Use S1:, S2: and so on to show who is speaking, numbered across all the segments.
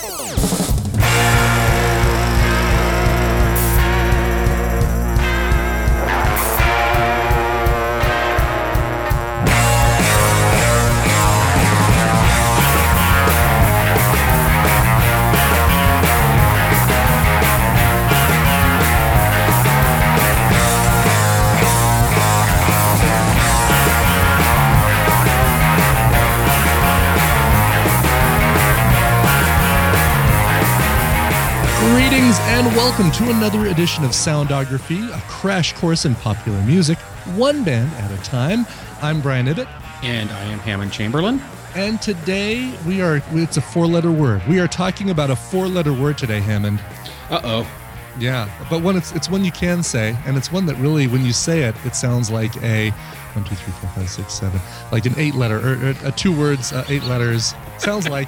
S1: Greetings and welcome to another edition of Soundography, a crash course in popular music, one band at a time. I'm Brian Ibbett.
S2: And I am Hammond Chamberlain.
S1: And today it's a four-letter word. We are talking about a four-letter word today, Hammond.
S2: Uh-oh.
S1: Yeah, but it's one you can say, and it's one that really, when you say it, it sounds like a 1, 2, 3, 4, 5, 6, 7, like an 8-letter, or 2 words, 8 letters. Sounds like.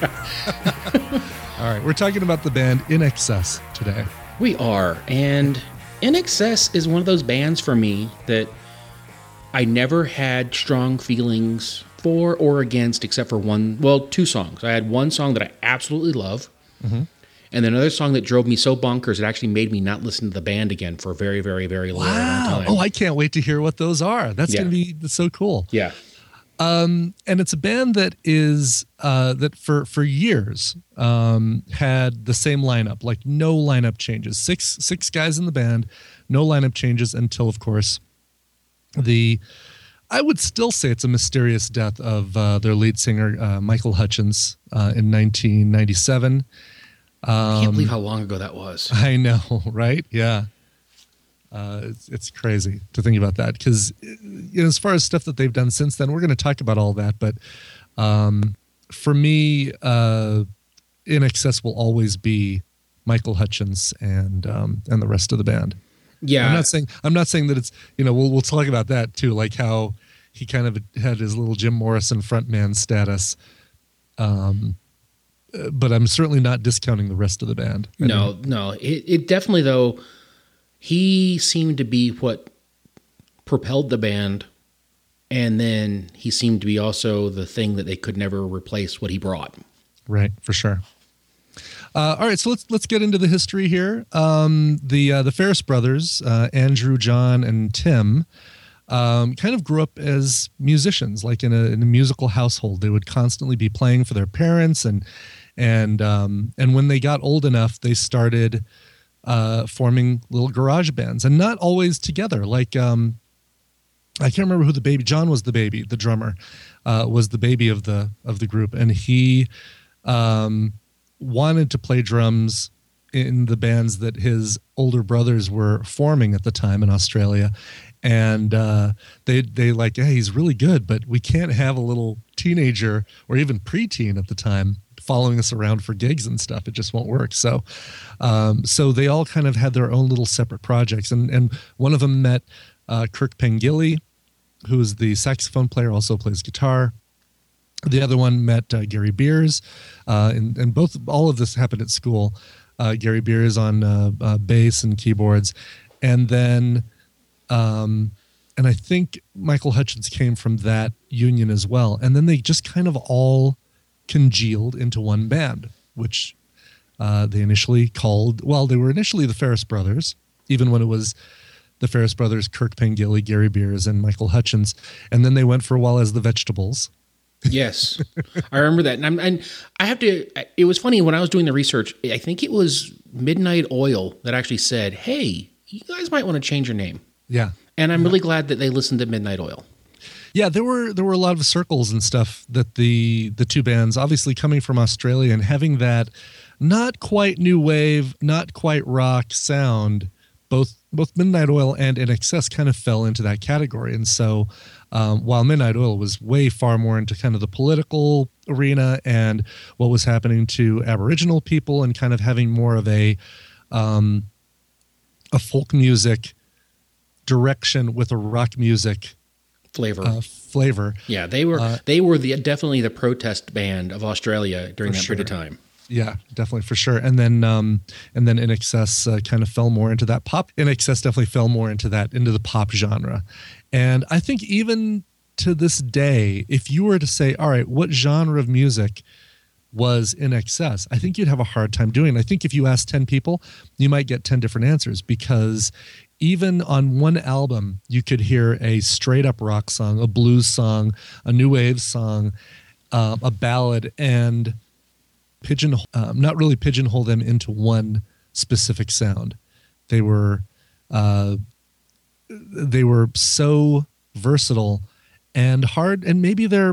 S1: All right, we're talking about the band INXS today.
S2: We are, and INXS is one of those bands for me that I never had strong feelings for or against, except for 2 songs. I had one song that I absolutely love, and then another song that drove me so bonkers it actually made me not listen to the band again for a very, very, very long time.
S1: Oh, I can't wait to hear what those are. That's going to be so cool.
S2: Yeah.
S1: And it's a band that is that for years had the same lineup, like no lineup changes. Six guys in the band, no lineup changes until, of course, I would still say it's a mysterious death of their lead singer, Michael Hutchence, in 1997.
S2: I can't believe how long ago that was.
S1: I know, right? Yeah. It's crazy to think about that because, as far as stuff that they've done since then, we're going to talk about all that. But for me, INXS will always be Michael Hutchence and the rest of the band.
S2: Yeah,
S1: I'm not saying that it's we'll talk about that too, like how he kind of had his little Jim Morrison frontman status. But I'm certainly not discounting the rest of the band.
S2: No, it definitely though. He seemed to be what propelled the band, and then he seemed to be also the thing that they could never replace what he brought.
S1: Right, for sure. All right, so let's get into the history here. The Ferris brothers, Andrew, John, and Tim, kind of grew up as musicians, like in a musical household. They would constantly be playing for their parents, and when they got old enough, they started forming little garage bands, and not always together. Like I can't remember who the baby. John was the baby. The drummer was the baby of the group, and he wanted to play drums in the bands that his older brothers were forming at the time in Australia. And they like, hey, he's really good, but we can't have a little teenager or even preteen at the time following us around for gigs and stuff. It just won't work. So they all kind of had their own little separate projects. And one of them met Kirk Pengilly, who's the saxophone player, also plays guitar. The other one met Gary Beers, and all of this happened at school. Gary Beers on bass and keyboards. And then, and I think Michael Hutchence came from that union as well. And then they just kind of all congealed into one band, which they initially called, they were initially the Ferris Brothers, even when it was the Ferris Brothers, Kirk Pengilly, Gary Beers, and Michael Hutchence. And then they went for a while as the Vegetables.
S2: Yes, I remember that. And I have to, it was funny when I was doing the research, I think it was Midnight Oil that actually said, hey, you guys might want to change your name.
S1: Yeah.
S2: And I'm really glad that they listened to Midnight Oil.
S1: Yeah, there were a lot of circles and stuff that the two bands, obviously coming from Australia and having that not quite new wave, not quite rock sound, both Midnight Oil and INXS kind of fell into that category. And so while Midnight Oil was way far more into kind of the political arena and what was happening to Aboriginal people and kind of having more of a folk music direction with a rock music flavor. Yeah,
S2: they were definitely the protest band of Australia during that period of time.
S1: Yeah, definitely, for sure. And then INXS kind of fell more into that pop. INXS definitely fell more into the pop genre. And I think even to this day, if you were to say, all right, what genre of music was In Excess, I think you'd have a hard time doing it. I think if you asked 10 people, you might get 10 different answers, because even on one album, you could hear a straight up rock song, a blues song, a new wave song, a ballad, and not really pigeonhole them into one specific sound. They were so versatile and hard, and maybe their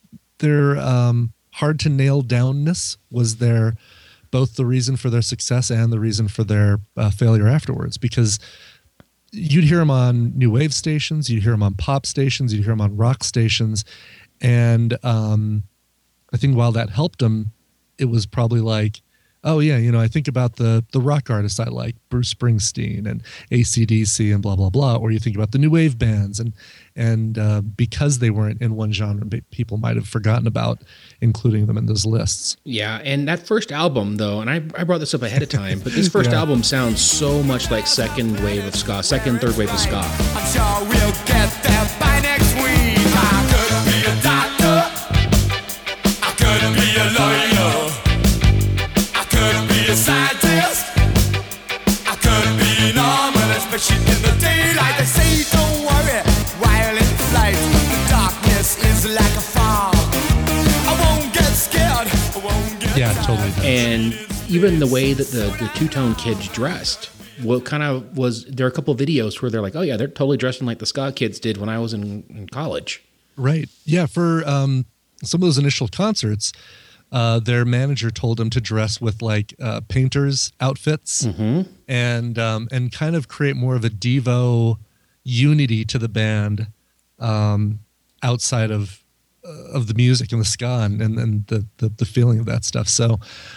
S1: hard to nail downness was both the reason for their success and the reason for their failure afterwards, because you'd hear them on new wave stations, you'd hear them on pop stations, you'd hear them on rock stations, and I think while that helped them, it was probably like, oh yeah, I think about the rock artists I like, Bruce Springsteen and AC/DC and blah blah blah, or you think about the new wave bands, and because they weren't in one genre, people might have forgotten about including them in those lists.
S2: Yeah, and that first album though, and I brought this up ahead of time, but this first album sounds so much like second, third wave of ska.
S3: I'm sure we'll get there by next week. I could be a doctor, I could be a lawyer, I could be a scientist, I could be normal, especially in the daylight. They say don't worry while in flight, the darkness is like a fog. I won't get scared, I won't get
S1: Yeah, totally does.
S2: And even the way that the two-tone kids dressed, well, kind of was, there are a couple of videos where they're like, oh yeah, they're totally dressing like the ska kids did when I was in college.
S1: Right. Yeah. For some of those initial concerts, their manager told them to dress with like painters' outfits and kind of create more of a Devo unity to the band outside of the music and the ska and the feeling of that stuff. So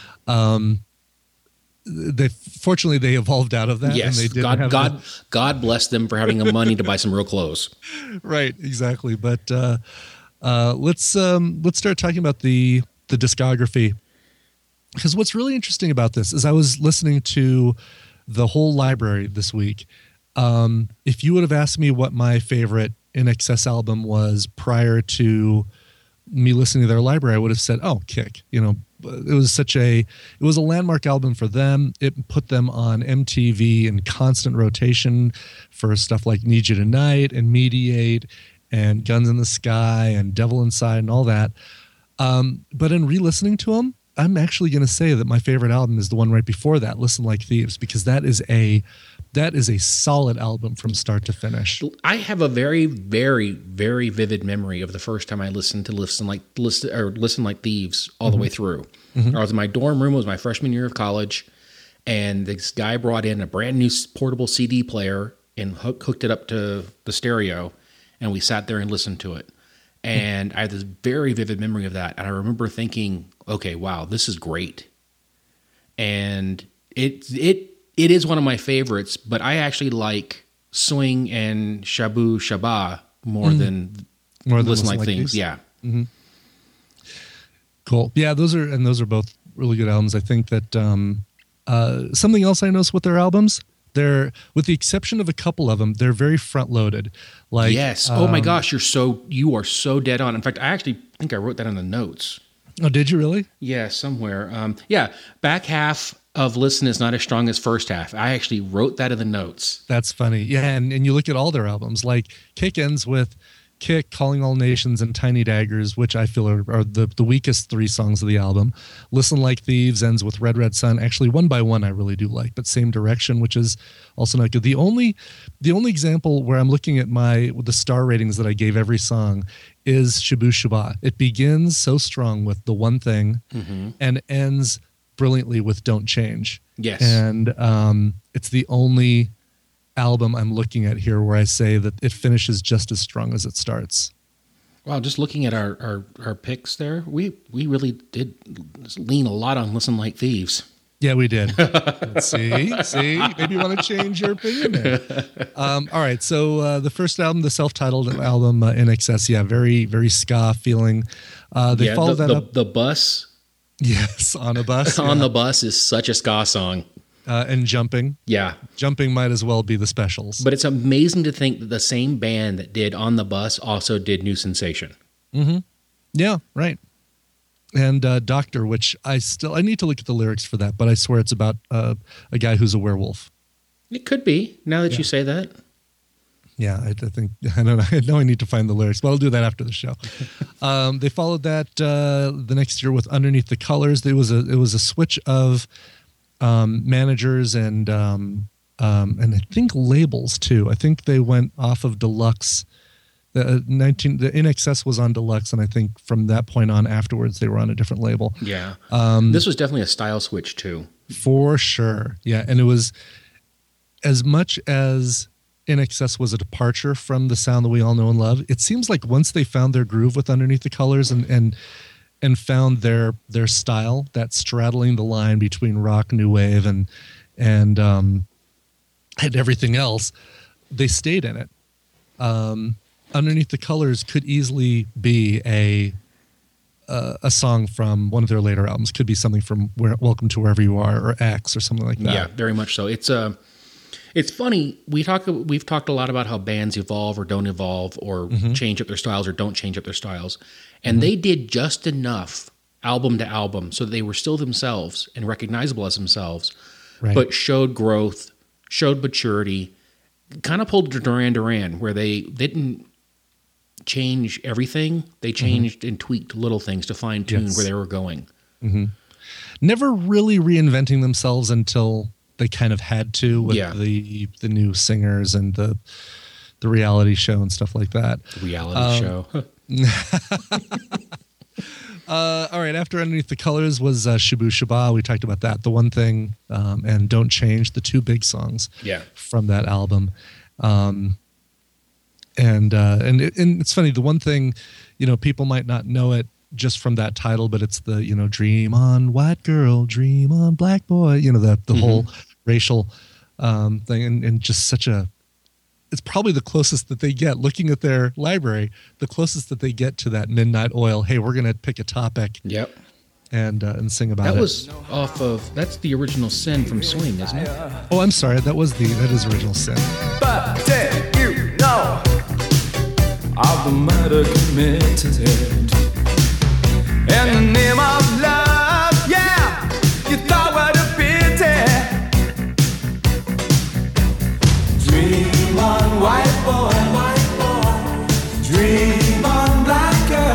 S1: fortunately they evolved out of that.
S2: Yes,
S1: and they didn't
S2: God bless them for having the money to buy some real clothes.
S1: Right, exactly. But let's start talking about the discography, because what's really interesting about this is I was listening to the whole library this week. If you would have asked me what my favorite In Excess album was prior to me listening to their library, I would have said, "Oh, Kick." It was a landmark album for them. It put them on MTV in constant rotation for stuff like Need You Tonight and Mediate and Guns in the Sky and Devil Inside and all that. But in re-listening to them, I'm actually going to say that my favorite album is the one right before that, Listen Like Thieves, because that is a solid album from start to finish.
S2: I have a very, very, very vivid memory of the first time I listened to Listen Like Thieves all the way through. I was in my dorm room. It was my freshman year of college, and this guy brought in a brand new portable CD player and hooked it up to the stereo, and we sat there and listened to it. And I had this very vivid memory of that, and I remember thinking, okay, wow, this is great. And it is one of my favorites, but I actually like Swing and Shabu Shaba more than Listen Like Things. Yeah.
S1: Mm-hmm. Cool. Yeah, those are both really good albums. I think that something else I noticed with their albums, they're, with the exception of a couple of them, they're very front loaded. Like,
S2: yes. Oh my gosh, you are so dead on. In fact, I actually think I wrote that in the notes.
S1: Oh, did you really?
S2: Yeah, somewhere. Back half of Listen is not as strong as first half. I actually wrote that in the notes.
S1: That's funny. Yeah, and you look at all their albums, like Kick ends with Kick, Calling All Nations, and Tiny Daggers, which I feel are the weakest three songs of the album. Listen Like Thieves ends with Red Red Sun. Actually, One by One I really do like, but Same Direction, which is also not good. The only example where I'm looking at the star ratings that I gave every song is Shabu Shaba. It begins so strong with The One Thing and ends brilliantly with Don't Change.
S2: Yes.
S1: And it's the only album I'm looking at here where I say that it finishes just as strong as it starts.
S2: Wow, just looking at our picks there, we really did lean a lot on Listen Like Thieves.
S1: Yeah, we did. See, maybe you want to change your opinion there. All right, so the first album, the self-titled album, In Excess, yeah, very, very ska feeling. They followed that up.
S2: The Bus.
S1: Yes, On a Bus.
S2: On the Bus is such a ska song.
S1: And Jumping.
S2: Yeah.
S1: Jumping might as well be the Specials.
S2: But it's amazing to think that the same band that did On the Bus also did New Sensation.
S1: Mm-hmm. Yeah, right. And Doctor, which I need to look at the lyrics for that, but I swear it's about a guy who's a werewolf.
S2: It could be, now that you say that.
S1: Yeah, I think, I don't know. I know I need to find the lyrics, but I'll do that after the show. They followed that the next year with Underneath the Colors. It was a switch of managers and I think labels too. I think they went off of Deluxe. The In Excess was on Deluxe, and I think from that point on afterwards they were on a different label.
S2: Yeah, this was definitely a style switch too,
S1: for sure. Yeah, and it was as much as In Excess was a departure from the sound that we all know and love. It seems like once they found their groove with Underneath the Colors and found their style, that straddling the line between rock, new wave, and everything else, they stayed in it. Underneath the Colors could easily be a song from one of their later albums. Could be something from Welcome to Wherever You Are or X or something like that.
S2: Yeah, very much so. It's funny. We've talked a lot about how bands evolve or don't evolve or change up their styles or don't change up their styles. And they did just enough album to album so that they were still themselves and recognizable as themselves,
S1: right,
S2: but showed growth, showed maturity, kind of pulled Duran Duran where they didn't change everything. They changed and tweaked little things to fine tune where they were going.
S1: Never really reinventing themselves until they kind of had to with the new singers and the reality show and stuff like that.
S2: Reality show.
S1: All right. After Underneath the Colors was Shabu Shaba. We talked about that. The One Thing and Don't Change, the two big songs from that album. And it's funny. The One Thing, people might not know it just from that title, but it's the, dream on white girl, dream on black boy, the whole racial thing. And just it's probably the closest that they get, looking at their library, the closest that they get to that Midnight Oil. Hey, we're going to pick a topic.
S2: Yep.
S1: And sing about it.
S2: That was that's the original Sin from Swing, isn't it?
S1: Oh, I'm sorry. That is Original Sin.
S3: But did you know of the murder committed in the name of love? Yeah, you thought what a pity. Dream on white boy, dream on black girl.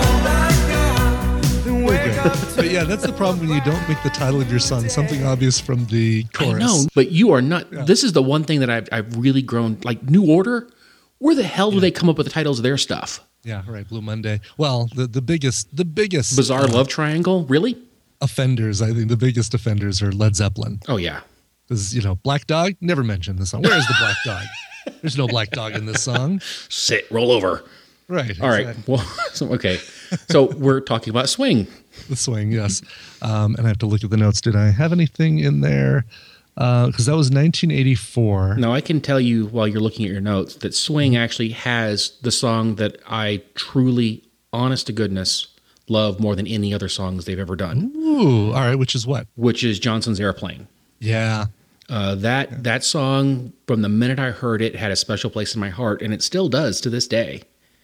S1: But yeah, that's the problem when you don't make the title of your song something obvious from the chorus.
S2: I know, but you are not. Yeah. This is the one thing that I've really grown, like New Order. Where the hell do they come up with the titles of their stuff?
S1: Yeah, right. Blue Monday. Well, the biggest
S2: Bizarre Love Triangle. Really?
S1: Offenders. I think the biggest offenders are Led Zeppelin.
S2: Oh yeah.
S1: Because Black Dog never mentioned the song. Where is the Black Dog? There's no Black Dog in this song.
S2: Sit, roll over.
S1: Right.
S2: All right. Well, okay. So we're talking about Swing.
S1: The Swing, yes. And I have to look at the notes. Did I have anything in there? Because that was 1984.
S2: No, I can tell you while you're looking at your notes that Swing actually has the song that I truly, honest to goodness, love more than any other songs they've ever done.
S1: Ooh, all right. Which is what?
S2: Which is Johnson's Airplane.
S1: Yeah.
S2: That song, from the minute I heard it, had a special place in my heart, and it still does to this day.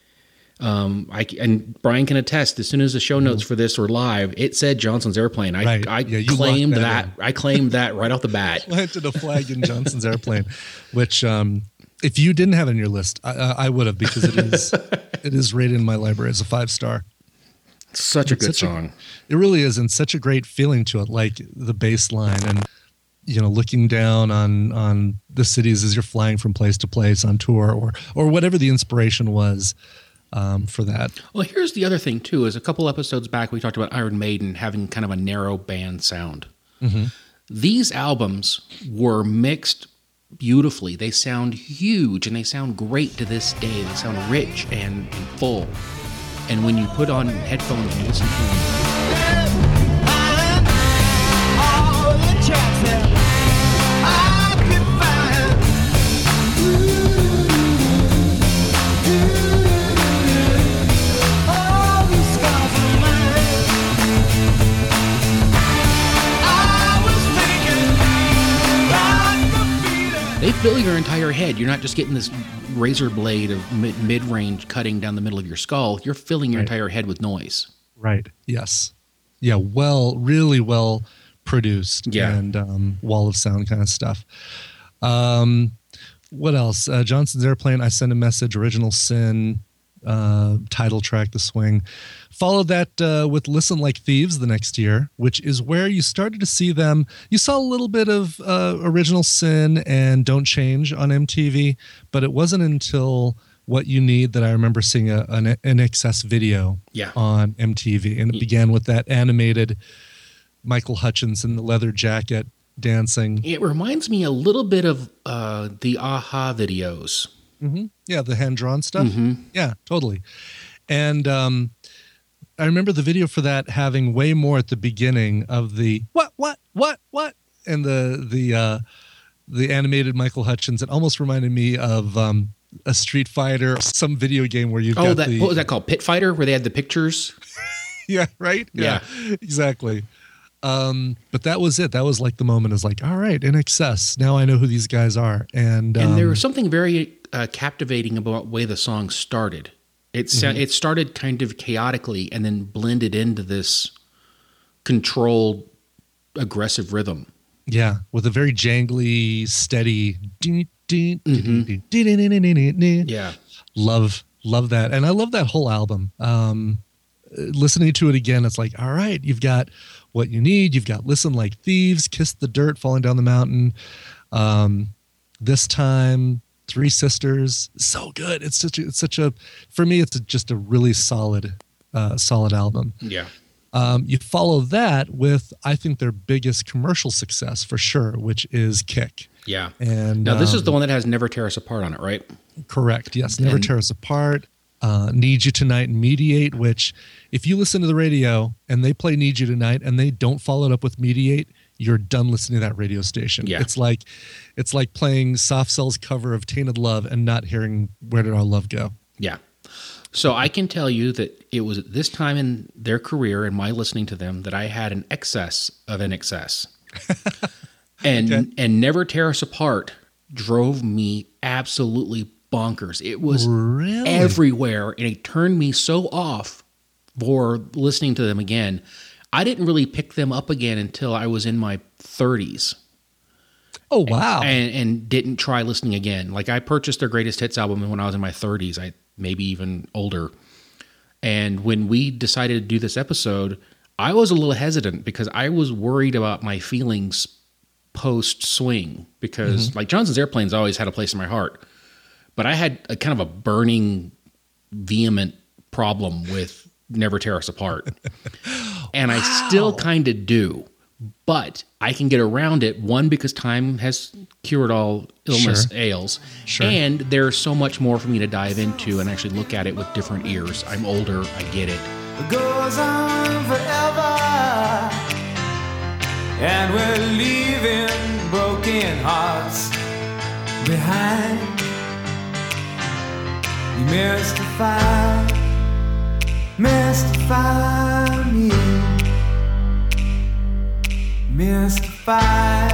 S2: And Brian can attest. As soon as the show notes for this were live, it said Johnson's Airplane. I claimed that. I claimed that right off the bat.
S1: Planted a flag in Johnson's Airplane, which if you didn't have it in your list, I would have, because it is rated in my library as a 5-star.
S2: Such a good song.
S1: It really is, and such a great feeling to it, like the bass line and looking down on the cities as you're flying from place to place on tour or whatever the inspiration was. For that.
S2: Well, here's the other thing too, is a couple episodes back we talked about Iron Maiden having kind of a narrow band sound. These albums were mixed beautifully. They sound huge and they sound great to this day. They sound rich and full. And when you put on headphones and you listen to them, they fill your entire head. You're not just getting this razor blade of mid-range cutting down the middle of your skull. You're filling your entire head with noise.
S1: Right. Yes. Yeah, really well produced.
S2: Yeah.
S1: And wall of sound kind of stuff. What else? Johnson's Airplane, I Send a Message, Original Sin, title track, The Swing. Followed that with Listen Like Thieves the next year, which is where you started to see them. You saw a little bit of Original Sin and Don't Change on MTV, but it wasn't until What You Need that I remember seeing an INXS video on MTV. And it began with that animated Michael Hutchence in the leather jacket dancing.
S2: It reminds me a little bit of the Aha videos.
S1: Mm-hmm. Yeah, the hand-drawn stuff. Mm-hmm. Yeah, totally. And I remember the video for that having way more at the beginning of the what, and the animated Michael Hutchence. It almost reminded me of a Street Fighter, some video game where you've got
S2: what was that called? Pit Fighter, where they had the pictures?
S1: Yeah, right? Yeah, exactly. But that was it. That was like the moment is like, all right, INXS. Now I know who these guys are. And
S2: there was something very captivating about the way the song started. It started kind of chaotically and then blended into this controlled, aggressive rhythm.
S1: Yeah, with a very jangly, steady.
S2: Yeah,
S1: love that, and I love that whole album. Listening to it again, it's like, all right, you've got What You Need, you've got Listen Like Thieves, Kiss the Dirt, Falling Down the Mountain. This Time, Three Sisters, so good. It's such a for me, it's just a really solid album.
S2: Yeah.
S1: You follow that with, I think, their biggest commercial success for sure, which is Kick.
S2: Yeah.
S1: And
S2: now this is the one that has Never Tear Us Apart on it, right?
S1: Correct. Yes. Never Tear Us Apart. Need You Tonight and Mediate, which if you listen to the radio and they play Need You Tonight and they don't follow it up with Mediate, you're done listening to that radio station.
S2: Yeah.
S1: It's like playing Soft Cell's cover of Tainted Love and not hearing Where Did Our Love Go?
S2: Yeah. So I can tell you that it was at this time in their career and my listening to them that I had an excess of INXS. And Never Tear Us Apart drove me absolutely bonkers. It was
S1: really
S2: everywhere, and it turned me so off for listening to them again. I didn't really pick them up again until I was in my 30s.
S1: Oh, wow.
S2: And didn't try listening again. Like, I purchased their greatest hits album when I was in my 30s, maybe even older. And when we decided to do this episode, I was a little hesitant because I was worried about my feelings post-swing because, like, Johnson's Airplane's always had a place in my heart. But I had a kind of a burning, vehement problem with Never Tear Us Apart. And I still kind of do. But I can get around it, one, because time has cured all illness, ails.
S1: Sure.
S2: And there's so much more for me to dive into and actually look at it with different ears. I'm older, I get it.
S3: It goes on forever, and we're leaving broken hearts behind. You mystify me, mystify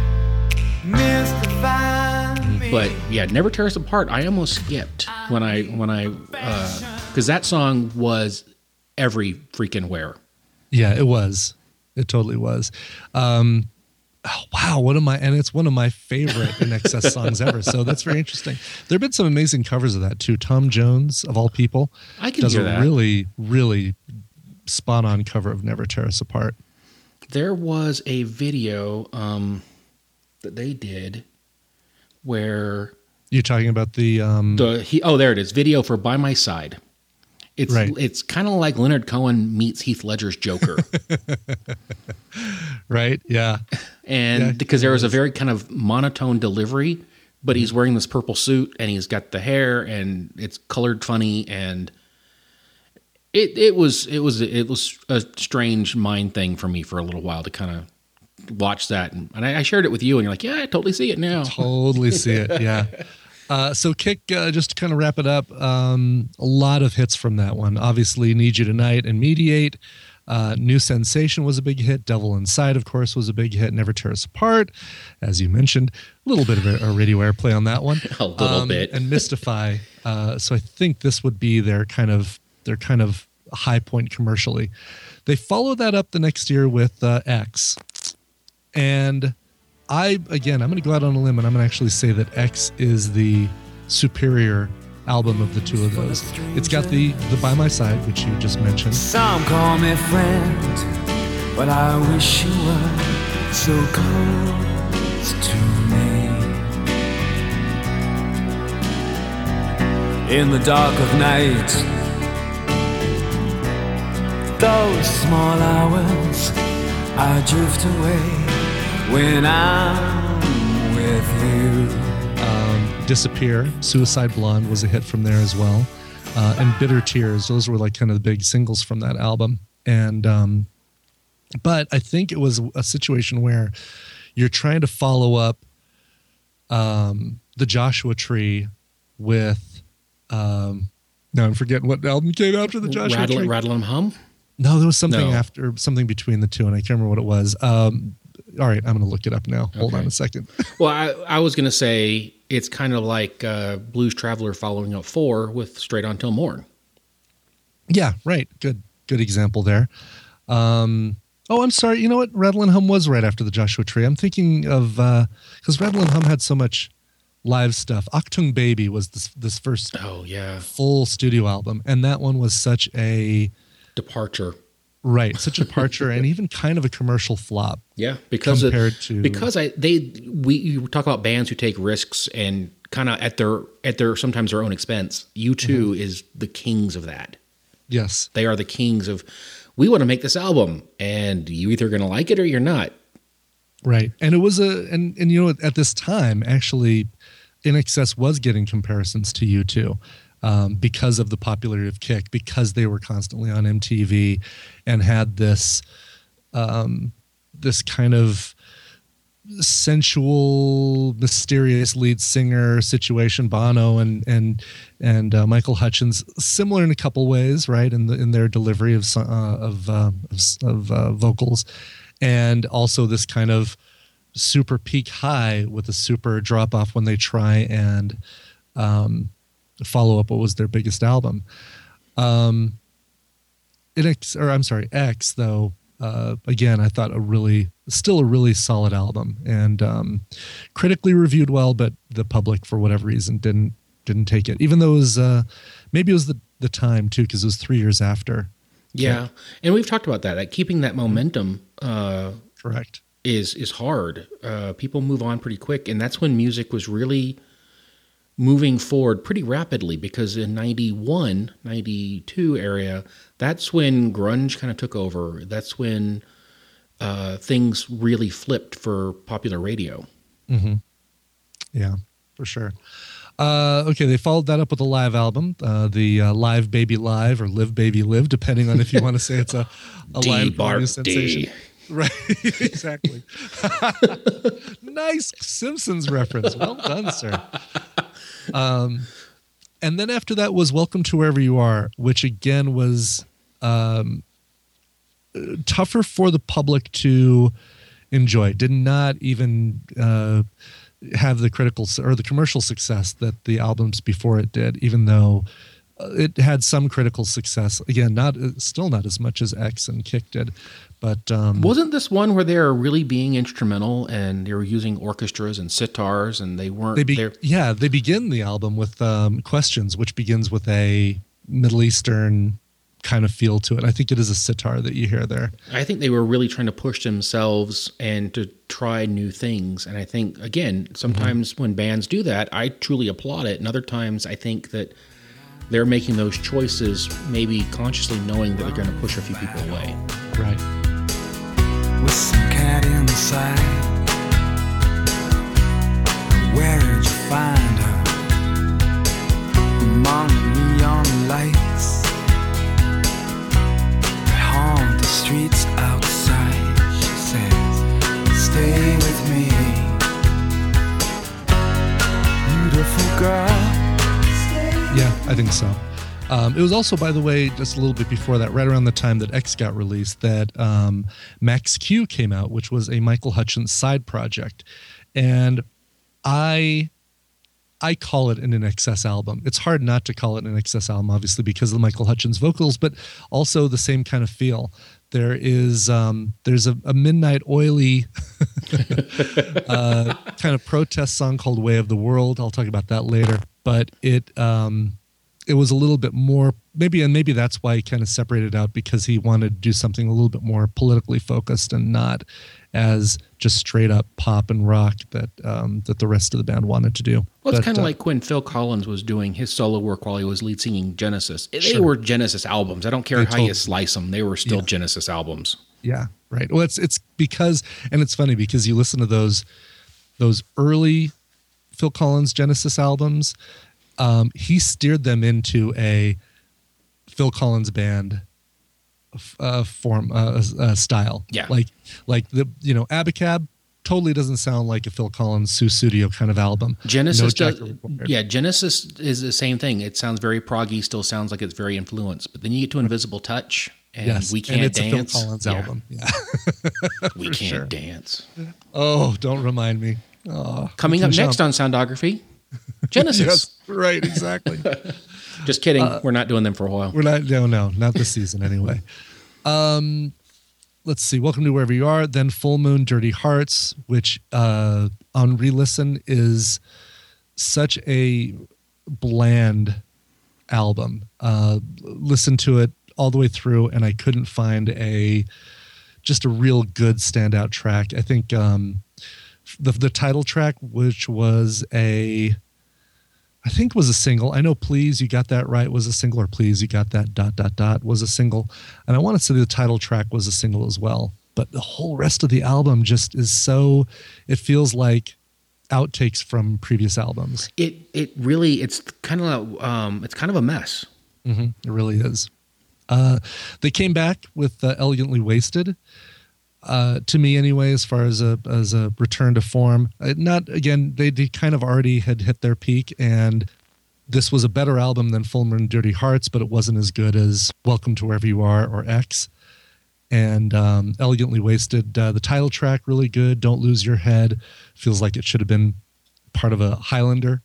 S3: me.
S2: But yeah, Never Tear Us Apart, I almost skipped when I because that song was every freaking where.
S1: Yeah, it was. It totally was. Oh, wow, and it's one of my favorite INXS songs ever. So that's very interesting. There have been some amazing covers of that too. Tom Jones, of all people, does a really, really spot on cover of Never Tear Us Apart.
S2: There was a video that they did where
S1: you're talking about the
S2: there it is, video for By My Side. It's kind of like Leonard Cohen meets Heath Ledger's Joker.
S1: Right, yeah.
S2: And because there was a very kind of monotone delivery, but he's wearing this purple suit and he's got the hair and it's colored funny, and it was a strange mind thing for me for a little while to kind of watch that. And I shared it with you and you're like, yeah, I totally see it now.
S1: Totally see it, yeah. So Kick, just to kind of wrap it up, a lot of hits from that one. Obviously, Need You Tonight and Mediate. New Sensation was a big hit. Devil Inside, of course, was a big hit. Never Tear Us Apart, as you mentioned. A little bit of a radio airplay on that one.
S2: A little bit.
S1: And Mystify. So I think this would be their kind of high point commercially. They followed that up the next year with X. And I'm going to go out on a limb and I'm going to actually say that X is the superior album of the two of those. It's got the By My Side, which you just mentioned.
S3: Some call me friend, but I wish you were so close to me. In the dark of night, those small hours, I drift away when I'm with you.
S1: Disappear, Suicide Blonde was a hit from there as well. And Bitter Tears, those were like kind of the big singles from that album. And but I think it was a situation where you're trying to follow up the Joshua Tree with now I'm forgetting what album came after the Joshua Tree.
S2: Rattle and Hum?
S1: No, there was something after, something between the two, and I can't remember what it was. All right, I'm going to look it up now. Hold on a second.
S2: Well, I was going to say it's kind of like Blues Traveler following up 4 with Straight On Till Morn.
S1: Yeah, right. Good example there. I'm sorry. You know what? Rattle and Hum was right after the Joshua Tree. I'm thinking of, because Rattle and Hum had so much live stuff. Achtung Baby was this first full studio album, and that one was such a
S2: departure.
S1: Right, such a departure, and even kind of a commercial flop.
S2: Yeah, we talk about bands who take risks and kind of at their sometimes their own expense. U2 is the kings of that.
S1: Yes,
S2: they are the kings of. We want to make this album, and you either going to like it or you're not.
S1: Right, and it was and you know, at this time actually, INXS was getting comparisons to U2. Because of the popularity of Kick, because they were constantly on MTV and had this kind of sensual, mysterious lead singer situation, Bono and Michael Hutchence, similar in a couple ways, right? In their delivery of vocals, and also this kind of super peak high with a super drop off when they try and follow up what was their biggest album. X though, again, I thought still a really solid album, and critically reviewed well, but the public for whatever reason didn't take it, even though it was maybe it was the time too, because it was 3 years after.
S2: Yeah, and we've talked about that. Like keeping that momentum
S1: correct
S2: is hard. People move on pretty quick, and that's when music was really moving forward pretty rapidly, because in 91, 92 area, that's when grunge kind of took over. That's when things really flipped for popular radio.
S1: Mm-hmm. Yeah, for sure. Okay, they followed that up with a live album, the Live Baby Live or Live Baby Live, depending on if you want to say it's a live audio sensation. Right, exactly. Nice Simpsons reference. Well done, sir. And then after that was Welcome to Wherever You Are, which again was tougher for the public to enjoy. Did not even have the critical or the commercial success that the albums before it did, even though it had some critical success. Again, still not as much as X and Kick did. But
S2: wasn't this one where they were really being instrumental and they were using orchestras and sitars, and they weren't? They
S1: begin the album with Questions, which begins with a Middle Eastern kind of feel to it. I think it is a sitar that you hear there.
S2: I think they were really trying to push themselves and to try new things. And I think, again, sometimes when bands do that, I truly applaud it. And other times I think that they're making those choices, maybe consciously knowing that they're going to push a few people away.
S1: Right.
S3: With some cat inside, where did you find her? Among the neon lights that haunt the streets outside. She says, stay with me, beautiful girl.
S1: Yeah, I think so. It was also, by the way, just a little bit before that, right around the time that X got released, that Max Q came out, which was a Michael Hutchence side project. And I I call it an INXS album. It's hard not to call it an INXS album, obviously, because of the Michael Hutchence vocals, but also the same kind of feel. There is there's a midnight oily kind of protest song called "Way of the World." I'll talk about that later, but it was a little bit more maybe that's why he kind of separated out, because he wanted to do something a little bit more politically focused and not as just straight up pop and rock that the rest of the band wanted to do.
S2: Well, it's kind of like when Phil Collins was doing his solo work while he was lead singing Genesis. They were Genesis albums. I don't care how you slice them. They were still Genesis albums.
S1: Yeah, right. Well, it's because, and it's funny because you listen to those early Phil Collins Genesis albums, he steered them into a Phil Collins band style.
S2: Yeah.
S1: Like the, Abacab totally doesn't sound like a Phil Collins Sussudio kind of album.
S2: Genesis Genesis is the same thing. It sounds very proggy, still sounds like it's very influenced, but then you get to Invisible Touch and We Can't
S1: and it's
S2: Dance.
S1: A Phil Collins album. Yeah.
S2: We Can't Dance.
S1: Oh, don't remind me. Oh,
S2: coming up next on Soundography, Genesis.
S1: Yes, right, exactly.
S2: Just kidding. We're not doing them for a while.
S1: We're not. No, not this season anyway. Let's see. Welcome to Wherever You Are. Then Full Moon, Dirty Hearts, which on re-listen is such a bland album. Listen to it all the way through, and I couldn't find just a real good standout track. I think the title track, which was a single. I know Please, You Got That Right was a single, or Please, You Got That ... was a single. And I want to say the title track was a single as well. But the whole rest of the album just is it feels like outtakes from previous albums.
S2: It's kind of a mess.
S1: Mm-hmm, it really is. They came back with Elegantly Wasted. To me anyway, as far as a return to form. They kind of already had hit their peak, and this was a better album than Full Moon Dirty Hearts, but it wasn't as good as Welcome to Wherever You Are or X. And Elegantly Wasted, the title track, really good. Don't Lose Your Head. Feels like it should have been part of a Highlander,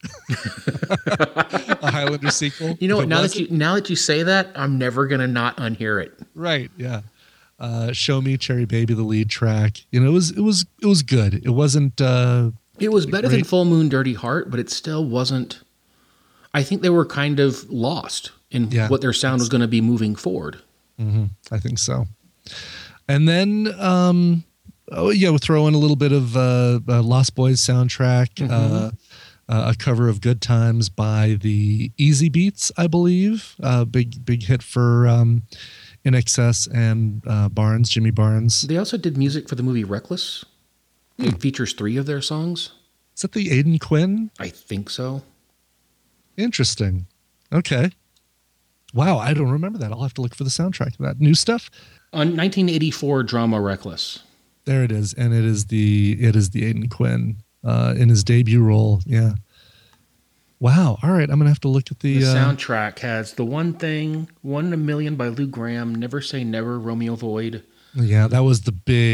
S1: a Highlander sequel.
S2: You know what? Now that you say that, I'm never gonna not unhear it.
S1: Right? Yeah. Show Me, Cherry Baby, the lead track. It was good. It wasn't.
S2: It was better than Full Moon Dirty Heart, but it still wasn't. I think they were kind of lost in what their sound was going to be moving forward.
S1: Mm-hmm. I think so. And then, we'll throw in a little bit of Lost Boys soundtrack, mm-hmm. A cover of Good Times by the Easy Beats, I believe. Big hit for INXS and Jimmy Barnes.
S2: They also did music for the movie Reckless. It features 3 of their songs.
S1: Is that the Aidan Quinn?
S2: I think so.
S1: Interesting. Okay. Wow, I don't remember that. I'll have to look for the soundtrack of that. New stuff?
S2: On 1984 drama Reckless.
S1: There it is. And it is the Aidan Quinn in his debut role. Yeah. Wow. All right. I'm going to have to look at the
S2: soundtrack has The One Thing, 1 in a Million by Lou Gramm, Never Say Never, Romeo Void.
S1: Yeah, that was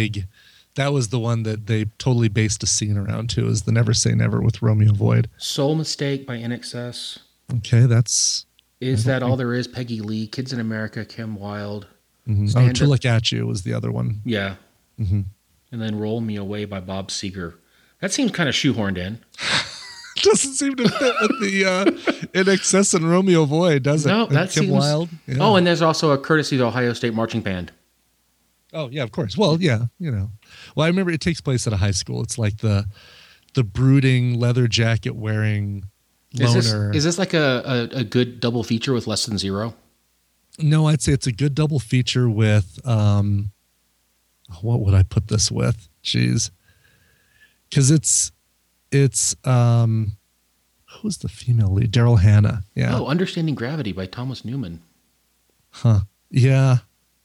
S1: the one that they totally based a scene around too, is the Never Say Never with Romeo Void.
S2: Soul Mistake by INXS.
S1: Okay, that's...
S2: Is That All There Is, Peggy Lee, Kids in America, Kim Wilde.
S1: Mm-hmm. To Look At You was the other one.
S2: Yeah.
S1: Mm-hmm.
S2: And then Roll Me Away by Bob Seger. That seems kind of shoehorned in.
S1: Doesn't seem to fit with the INXS and Romeo Void, does it?
S2: No, that
S1: Kim
S2: seems...
S1: Wilde. Yeah.
S2: Oh, and there's also a courtesy of the Ohio State Marching Band.
S1: Oh, yeah, of course. Well, yeah, Well, I remember it takes place at a high school. It's like the brooding, leather jacket wearing loner.
S2: Is this like a good double feature with Less Than Zero?
S1: No, I'd say it's a good double feature with, what would I put this with? Jeez. Because it's who's the female lead? Daryl Hannah. Yeah.
S2: Oh, Understanding Gravity by Thomas Newman.
S1: Huh. Yeah.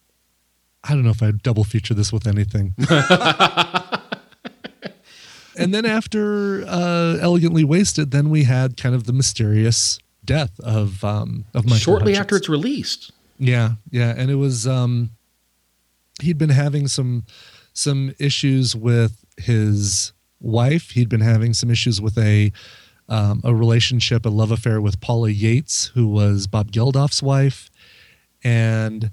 S1: I don't know if I'd double feature this with anything. And then after Elegantly Wasted, then we had kind of the mysterious death of Michael
S2: shortly
S1: Hutchence.
S2: After it's released.
S1: Yeah, and it was he'd been having some issues with his wife. He'd been having some issues with a a relationship, a love affair with Paula Yates, who was Bob Geldof's wife, and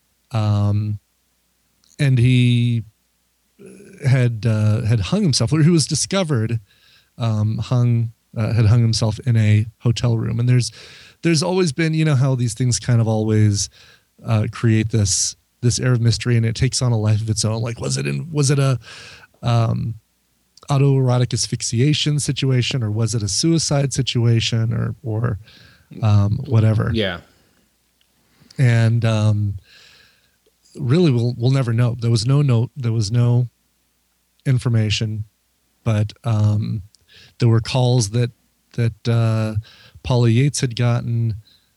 S1: he had hung himself, or he was discovered had hung himself in a hotel room. And there's always been, you know, how these things kind of always create this air of mystery, and it takes on a life of its own. Like, was it a autoerotic asphyxiation situation, or was it a suicide situation, or whatever?
S2: Yeah.
S1: And really, we'll never know. There was no note. There was no information, but there were calls that Paula Yates had gotten.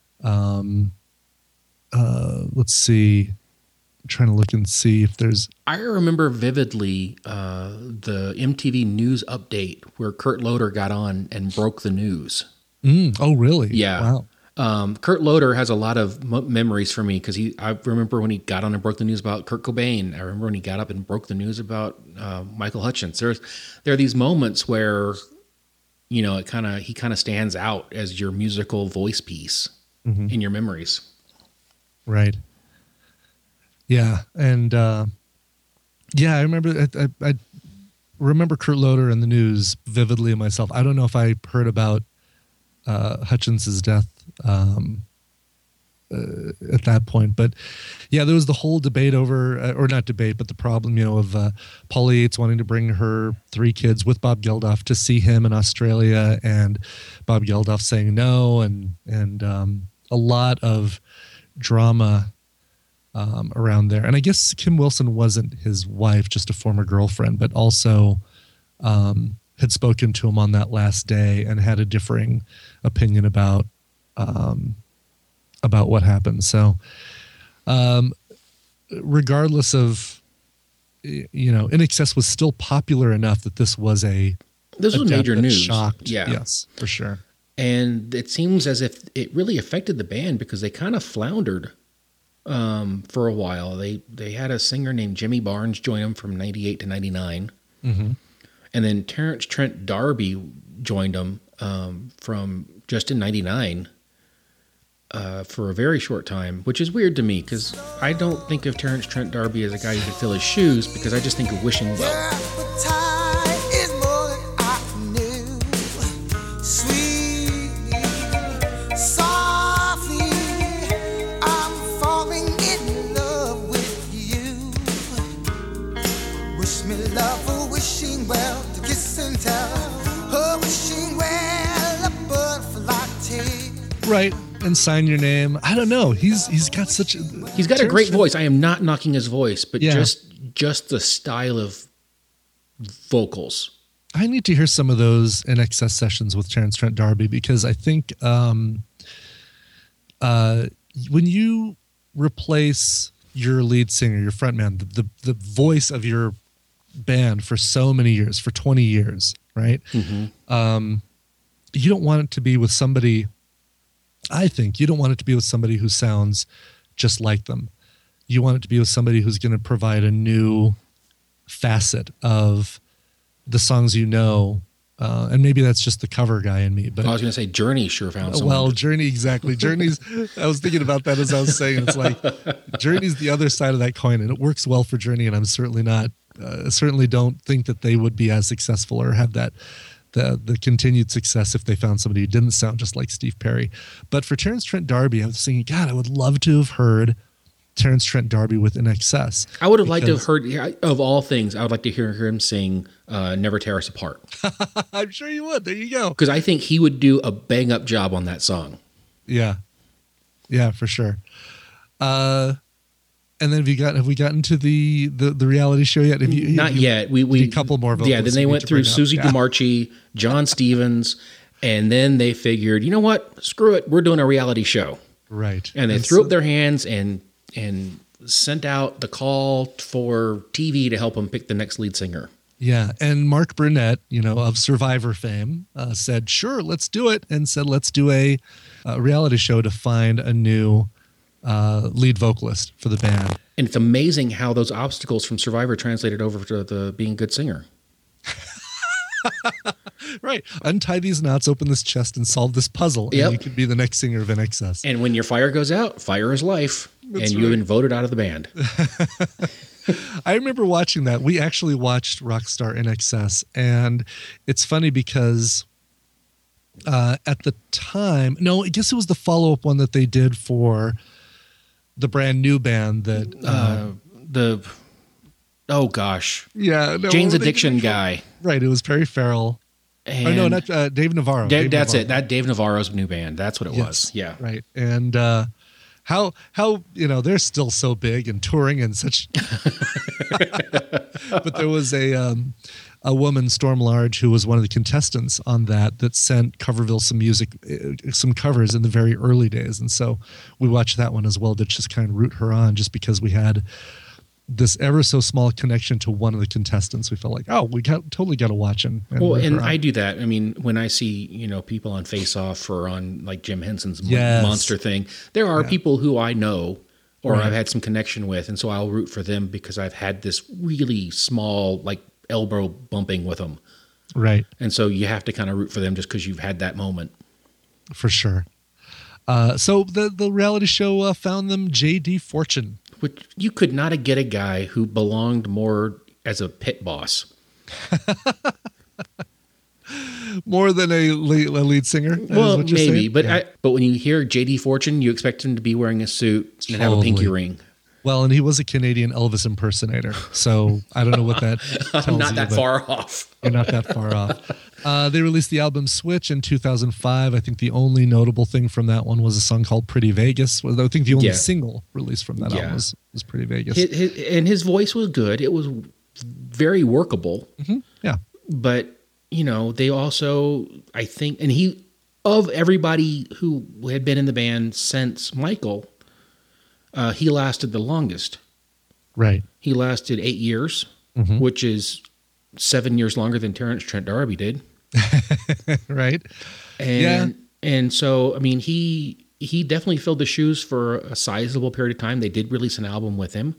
S1: Let's see. I'm trying to look and see if there's.
S2: I remember vividly the MTV News update where Kurt Loder got on and broke the news.
S1: Oh, really?
S2: Yeah.
S1: Wow.
S2: Kurt Loder has a lot of memories for me because I remember when he got on and broke the news about Kurt Cobain. I remember when he got up and broke the news about Michael Hutchence. There are these moments where, you know, he kind of stands out as your musical voice piece in your memories.
S1: Right. Yeah, and I remember I remember Kurt Loder in the news vividly myself. I don't know if I heard about Hutchence's death at that point, but yeah, there was the whole debate over, or not debate, but the problem, you know, of Paula Yates wanting to bring her 3 kids with Bob Geldof to see him in Australia, and Bob Geldof saying no, and a lot of drama around there. And I guess Kim Wilson wasn't his wife, just a former girlfriend, but also had spoken to him on that last day and had a differing opinion about what happened. So regardless of, you know, In Excess was still popular enough that this was
S2: major news.
S1: Shocked.
S2: Yeah.
S1: Yes, for sure.
S2: And it seems as if it really affected the band because they kind of floundered for a while. They had a singer named Jimmy Barnes join them from 98 to 99.
S1: Mm-hmm.
S2: And then Terrence Trent D'Arby joined them from just in 99 for a very short time, which is weird to me because I don't think of Terrence Trent D'Arby as a guy who could fill his shoes because I just think of Wishing Well.
S1: Right, and Sign Your Name. I don't know. He's got such a...
S2: He's got a great voice. I am not knocking his voice, but
S1: yeah.
S2: just the style of vocals.
S1: I need to hear some of those In Excess sessions with Terrence Trent D'Arby because I think when you replace your lead singer, your frontman, the voice of your band for so many years, for 20 years, right? Mm-hmm. You don't want it to be with somebody... I think you don't want it to be with somebody who sounds just like them. You want it to be with somebody who's going to provide a new facet of the songs you know. And maybe that's just the cover guy in me. But
S2: I was going to say Journey sure found someone.
S1: Well, Journey, exactly. Journey's, I was thinking about that as I was saying. It's like Journey's the other side of that coin, and it works well for Journey, and I'm certainly not, certainly don't think that they would be as successful or have that the continued success if they found somebody who didn't sound just like Steve Perry. But for Terrence Trent D'Arby, I was thinking, God, I would love to have heard Terrence Trent D'Arby with In Excess.
S2: I would have liked to have heard, of all things, I would like to hear him sing Never Tear Us Apart.
S1: I'm sure you would. There you go.
S2: Because I think he would do a bang-up job on that song.
S1: Yeah. Yeah, for sure. And then have we gotten to the reality show yet?
S2: Not yet. We
S1: a couple more vocals.
S2: Yeah, then they went through Susie DeMarchi, John Stevens, and then they figured, you know what? Screw it. We're doing a reality show.
S1: Right.
S2: And they threw up their hands and sent out the call for TV to help them pick the next lead singer.
S1: Yeah, and Mark Burnett, of Survivor fame, said, sure, let's do it, and said, let's do a reality show to find a new lead vocalist for the band.
S2: And it's amazing how those obstacles from Survivor translated over to the being a good singer.
S1: Right. Untie these knots, open this chest, and solve this puzzle,
S2: Yep.
S1: and you could be the next singer of INXS.
S2: And when your fire goes out, fire is life, and you've been voted out of the band.
S1: I remember watching that. We actually watched Rockstar INXS, and it's funny because at the time, no, I guess it was the follow-up one that they did for the brand new band that
S2: Oh gosh,
S1: yeah, no,
S2: Jane's Addiction guy.
S1: Right, it was Perry Farrell.
S2: And
S1: Oh no, not Dave Navarro.
S2: that's
S1: Navarro.
S2: it. That Dave Navarro's new band. That's what it was. Yeah.
S1: Right. And how they're still so big and touring and such. But there was a woman, Storm Large, who was one of the contestants on that sent Coverville some music, some covers in the very early days, and so we watched that one as well to just kind of root her on, just because we had this ever so small connection to one of the contestants. We felt like, oh, we totally got to watch him.
S2: And I do that. I mean, when I see, people on Face Off or on like Jim Henson's Monster thing, there are people who I know or I've had some connection with. And so I'll root for them because I've had this really small, like elbow bumping with them.
S1: Right.
S2: And so you have to kind of root for them just because you've had that moment.
S1: For sure. So the reality show found them J.D. Fortune.
S2: Which you could not get a guy who belonged more as a pit boss.
S1: More than a lead singer?
S2: Well, maybe. But but when you hear J.D. Fortune, you expect him to be wearing a suit and have a pinky ring.
S1: Well, and he was a Canadian Elvis impersonator. So I don't know what that tells you.
S2: I'm not that far off.
S1: You're not that far off. They released the album Switch in 2005. I think the only notable thing from that one was a song called Pretty Vegas. I think the only single released from that album was Pretty Vegas.
S2: His voice was good. It was very workable.
S1: Mm-hmm. Yeah.
S2: But, they also, I think, and he, of everybody who had been in the band since Michael, he lasted the longest.
S1: Right.
S2: He lasted 8 years, which is 7 years longer than Terrence Trent D'Arby did.
S1: Right.
S2: And so, I mean, he definitely filled the shoes for a sizable period of time. They did release an album with him.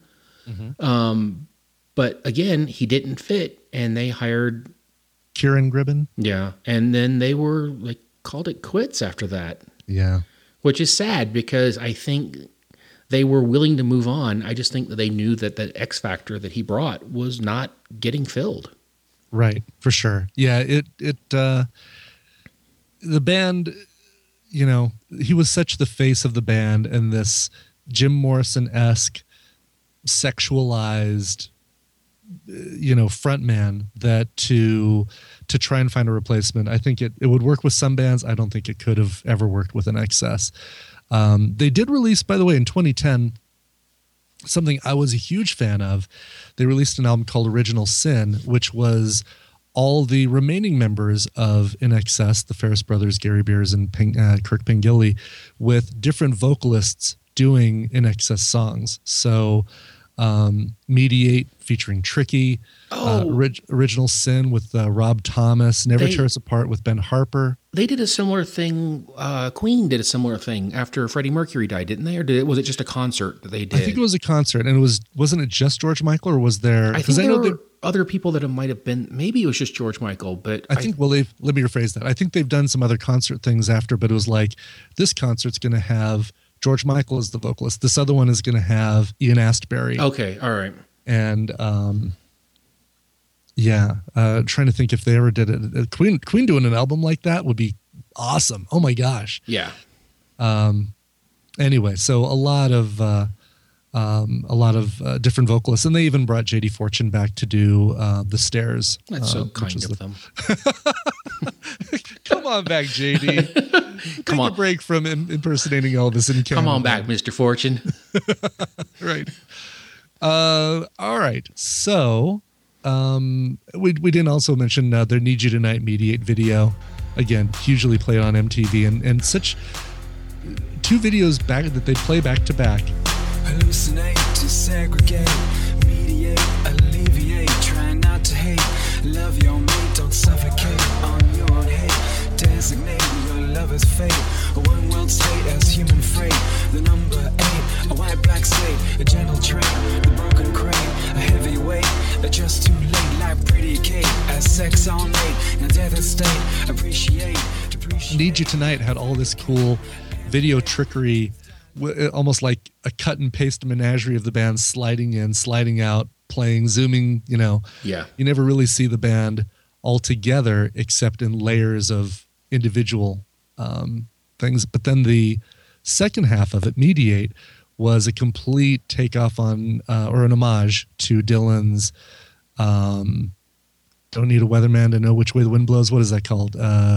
S2: But again, he didn't fit, and they hired
S1: Kieran Gribben.
S2: Yeah. And then they were called it quits after that.
S1: Yeah.
S2: Which is sad because I think they were willing to move on. I just think that they knew that the X factor that he brought was not getting filled.
S1: Right, for sure. Yeah, the band, he was such the face of the band, and this Jim Morrison-esque sexualized, frontman, that to try and find a replacement, I think it would work with some bands. I don't think it could have ever worked with INXS. They did release, by the way, in 2010, something I was a huge fan of. They released an album called Original Sin, which was all the remaining members of INXS, the Ferris Brothers, Gary Beers, and Kirk Pengilly, with different vocalists doing INXS songs. So Mediate featuring Tricky, Original Sin with Rob Thomas, Never Tear Us Apart with Ben Harper.
S2: They did a similar thing. Queen did a similar thing after Freddie Mercury died, didn't they? Or was it just a concert that they did?
S1: I think it was a concert, and wasn't it just George Michael, or was there?
S2: I think there were other people that it might have been. Maybe it was just George Michael, but
S1: I think. Well, let me rephrase that. I think they've done some other concert things after, but it was like this concert's going to have George Michael as the vocalist. This other one is going to have Ian Astbury.
S2: Okay, all right.
S1: And trying to think if they ever did it. Queen doing an album like that would be awesome. Oh my gosh.
S2: Yeah.
S1: Anyway, so a lot of different vocalists, and they even brought J.D. Fortune back to do The Stairs.
S2: That's so kind of them.
S1: Come on back, J.D. Take a break from impersonating Elvis in Canada.
S2: Come on back, Mr. Fortune.
S1: Right. All right. So we didn't also mention their Need You Tonight Mediate video. Again, hugely played on MTV, and such two videos back that they play back to back.
S4: Hallucinate to segregate, mediate, alleviate, try not to hate, love your mate, don't suffocate on your own hate, designate your lover's fate, a one world state as human freight, the number 8, a white black state, a gentle train, the broken crane, a heavy weight, just too late, like pretty Kate, sex all night, now death at state, appreciate.
S1: Need You Tonight had all this cool video trickery, almost like a cut and paste menagerie of the band sliding in, sliding out, playing, zooming,
S2: Yeah.
S1: You never really see the band all together except in layers of individual things. But then the second half of it, Mediate, was a complete takeoff on, or an homage to Dylan's Don't Need a Weatherman to Know Which Way the Wind Blows. What is that called?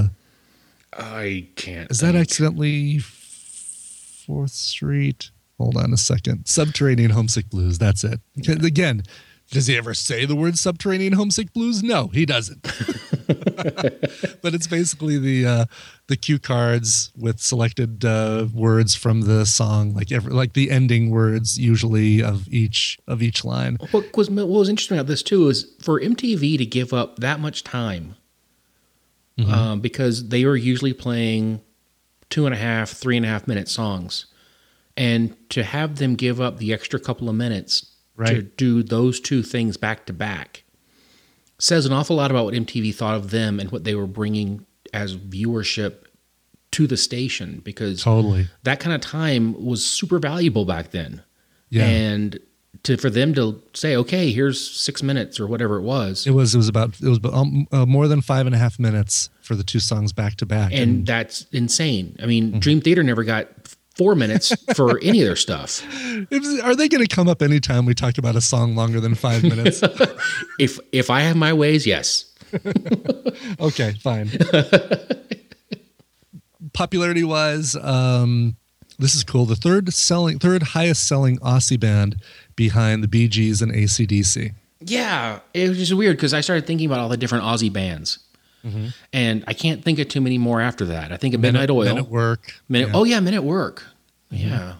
S2: I can't.
S1: Is that accidentally 4th Street? Hold on a second. Subterranean Homesick Blues. That's it. Again, does he ever say the word Subterranean Homesick Blues? No, he doesn't. But it's basically the cue cards with selected words from the song, like the ending words usually of each line.
S2: What was interesting about this too is for MTV to give up that much time, because they were usually playing 2.5, 3.5 minute songs, and to have them give up the extra couple of minutes to do those two things back to back says an awful lot about what MTV thought of them and what they were bringing as viewership to the station, because
S1: Totally.
S2: that kind of time was super valuable back then.
S1: Yeah.
S2: And for them to say, okay, here's 6 minutes or whatever it was.
S1: It was about more than 5.5 minutes for the two songs back to back.
S2: And that's insane. I mean, Dream Theater never got 4 minutes for any of their stuff.
S1: Are they going to come up anytime we talk about a song longer than 5 minutes?
S2: If I have my ways, yes.
S1: Okay, fine. Popularity wise, this is cool. The third highest selling Aussie band behind the Bee Gees and AC/DC.
S2: Yeah, it was just weird because I started thinking about all the different Aussie bands. And I can't think of too many more after that. I think of Midnight Oil.
S1: Men at Work.
S2: Oh, yeah, Men at Work. Yeah.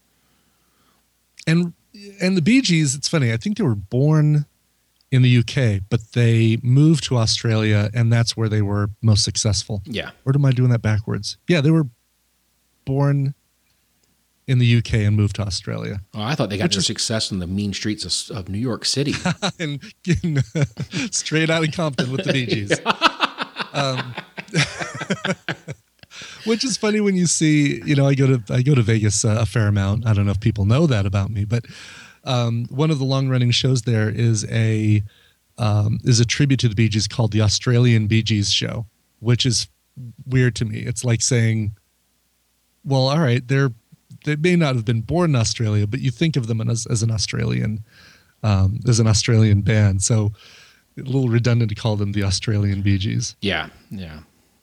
S1: And the Bee Gees, it's funny, I think they were born in the UK, but they moved to Australia, and that's where they were most successful.
S2: Yeah.
S1: Or am I doing that backwards? Yeah, they were born in the UK and moved to Australia.
S2: Oh, I thought they got their success in the mean streets of New York City.
S1: And getting straight out of Compton with the Bee Gees. Which is funny when you see, I go to Vegas a fair amount. I don't know if people know that about me, but one of the long running shows there is a tribute to the Bee Gees called the Australian Bee Gees Show, which is weird to me. It's like saying, well, all right, they may not have been born in Australia, but you think of them as an Australian band. So a little redundant to call them the Australian Bee Gees.
S2: Yeah, yeah.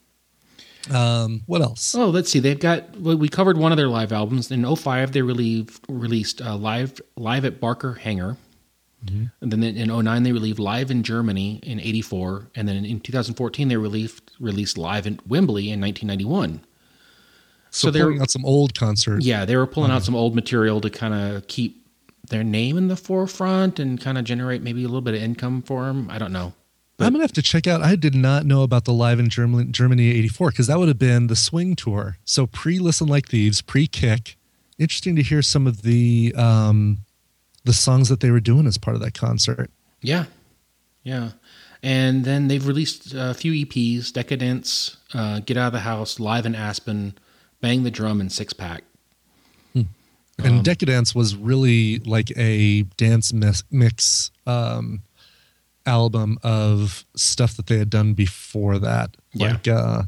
S1: What else?
S2: Oh, let's see. We covered one of their live albums. In 2005, they released Live at Barker Hangar. And then in 2009, they released Live in Germany in 1984. And then in 2014, they released Live in Wembley in 1991.
S1: So they're pulling out some old concerts.
S2: Yeah, they were pulling out some old material to kind of keep their name in the forefront and kind of generate maybe a little bit of income for them. I don't know. But
S1: I'm going to have to check out. I did not know about the Live in Germany 84 because that would have been the Swing Tour. So pre-Listen Like Thieves, pre-Kick. Interesting to hear some of the songs that they were doing as part of that concert.
S2: Yeah. Yeah. And then they've released a few EPs, Decadence, Get Out of the House, Live in Aspen, Bang the Drum, and Six Pack.
S1: And Decadence was really like a dance mix album of stuff that they had done before that.
S2: Yeah.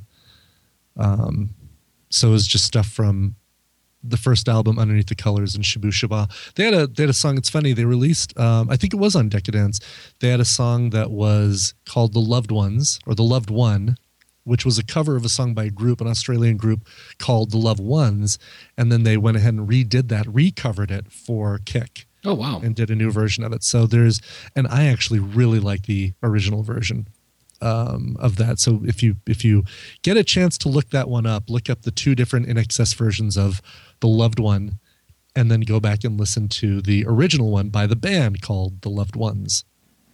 S1: So it was just stuff from the first album, Underneath the Colors and Shabu Shaba. They had a song. It's funny. They released, I think it was on Decadence. They had a song that was called The Loved Ones or The Loved One, which was a cover of a song by an Australian group called The Loved Ones. And then they went ahead and redid that, recovered it for Kick.
S2: Oh, wow.
S1: And did a new version of it. So and I actually really like the original version of that. So if you get a chance to look that one up, look up the two different INXS versions of The Loved One, and then go back and listen to the original one by the band called The Loved Ones.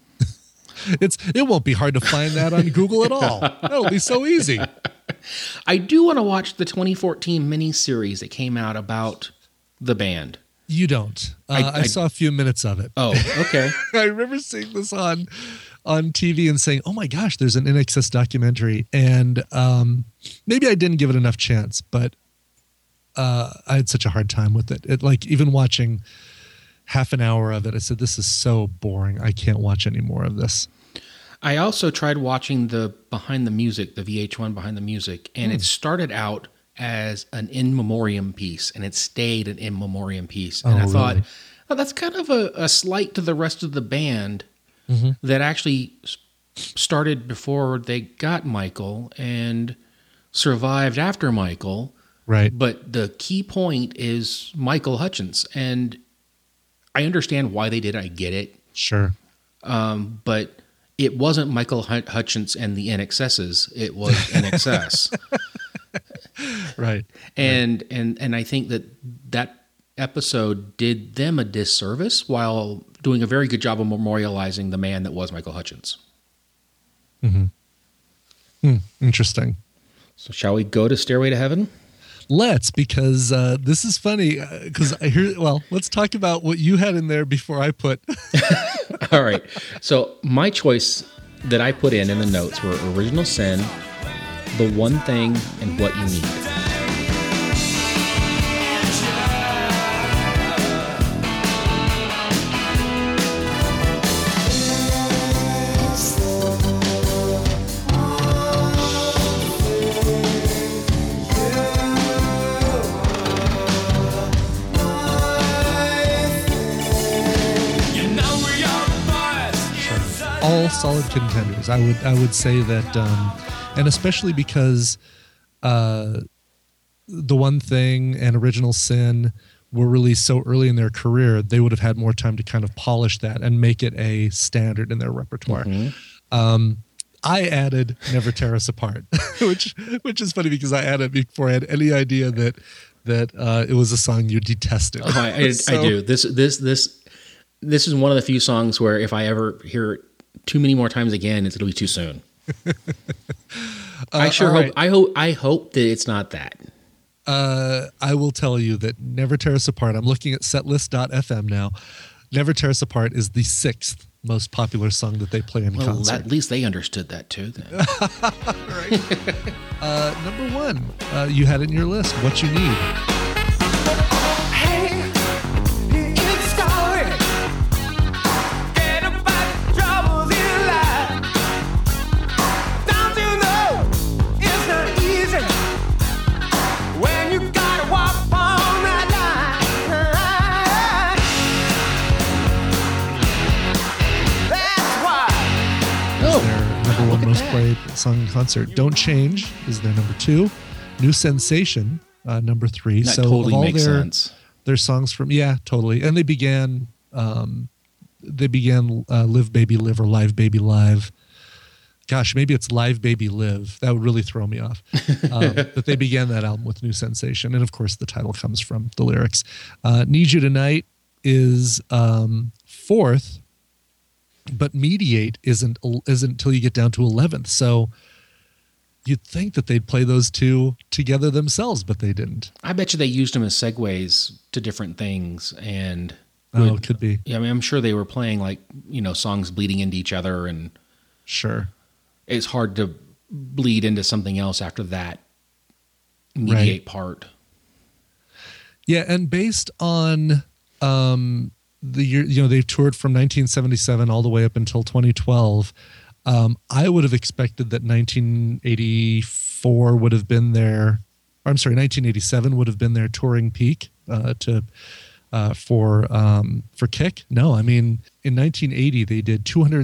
S1: It won't be hard to find that on Google at all. That'll be so easy.
S2: I do want to watch the 2014 miniseries that came out about the band.
S1: You don't. I saw a few minutes of it.
S2: Oh, okay.
S1: I remember seeing this on on TV and saying, "Oh my gosh, there's an INXS documentary," and maybe I didn't give it enough chance, but I had such a hard time with it. It like even watching half an hour of it, I said, "This is so boring. I can't watch any more of this."
S2: I also tried watching the Behind the Music, the VH1 Behind the Music, and it started out as an in memoriam piece, and it stayed an in memoriam piece. And I thought,
S1: really?
S2: oh, that's kind of a slight to the rest of the band that actually started before they got Michael and survived after Michael.
S1: Right.
S2: But the key point is Michael Hutchence, and I understand why they did it. I get it.
S1: Sure.
S2: But it wasn't Michael Hutchence and the NXS's. It was NXS.
S1: Right.
S2: And I think that episode did them a disservice while doing a very good job of memorializing the man that was Michael Hutchence.
S1: Interesting.
S2: So shall we go to Stairway to Heaven?
S1: Let's, because this is funny. Because I hear. Well, let's talk about what you had in there before I put.
S2: All right. So my choice that I put in the notes were Original Sin, The One Thing, and What You Need.
S1: All solid contenders. I would say that, and especially because The One Thing and Original Sin were released so early in their career, they would have had more time to kind of polish that and make it a standard in their repertoire. I added Never Tear Us Apart, which is funny because I added before I had any idea that it was a song you detested.
S2: Oh, I do. This is one of the few songs where if I ever hear it too many more times again, it'll be too soon. I hope that it's not that.
S1: I will tell you that Never Tear Us Apart, I'm looking at setlist.fm now. Never Tear Us Apart is the 6th most popular song that they play in concert.
S2: At least they understood that too then.
S1: Number 1, you had it in your list, What You Need. Most played song in concert. Don't Change is their number 2. New Sensation, number 3.
S2: That
S1: so
S2: totally
S1: all
S2: makes sense.
S1: Their songs from totally. And they began Live Baby Live or Live Baby Live. Gosh, maybe it's Live Baby Live. That would really throw me off. But they began that album with New Sensation, and of course the title comes from the lyrics. Need You Tonight is 4th. But Mediate isn't until you get down to 11th. So you'd think that they'd play those two together themselves, but they didn't.
S2: I bet you they used them as segues to different things. And
S1: it could be.
S2: Yeah, I mean, I'm sure they were playing songs bleeding into each other, and
S1: sure,
S2: it's hard to bleed into something else after that Mediate part.
S1: Yeah, and based on the year, they've toured from 1977 all the way up until 2012. I would have expected that 1984 would have been their, 1987 would have been their touring peak for Kick. No, I mean, in 1980 they did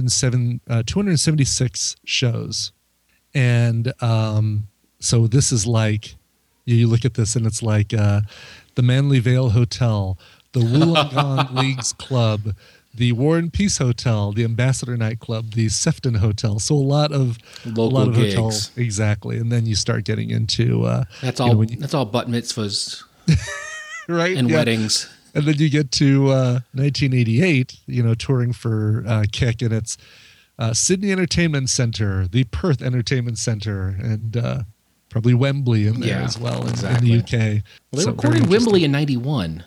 S1: 276 shows, and so this is like, you look at this and it's like the Manly Vale Hotel, the Wollongong Leagues Club, the War and Peace Hotel, the Ambassador Nightclub, the Sefton Hotel. So a lot of
S2: gigs.
S1: hotels, exactly. And then you start getting into
S2: that's all bat mitzvahs,
S1: right,
S2: and weddings.
S1: And then you get to 1988, touring for Kick, and it's Sydney Entertainment Centre, the Perth Entertainment Centre, and probably Wembley in there as well, in the UK.
S2: Well, they recorded Wembley in 91.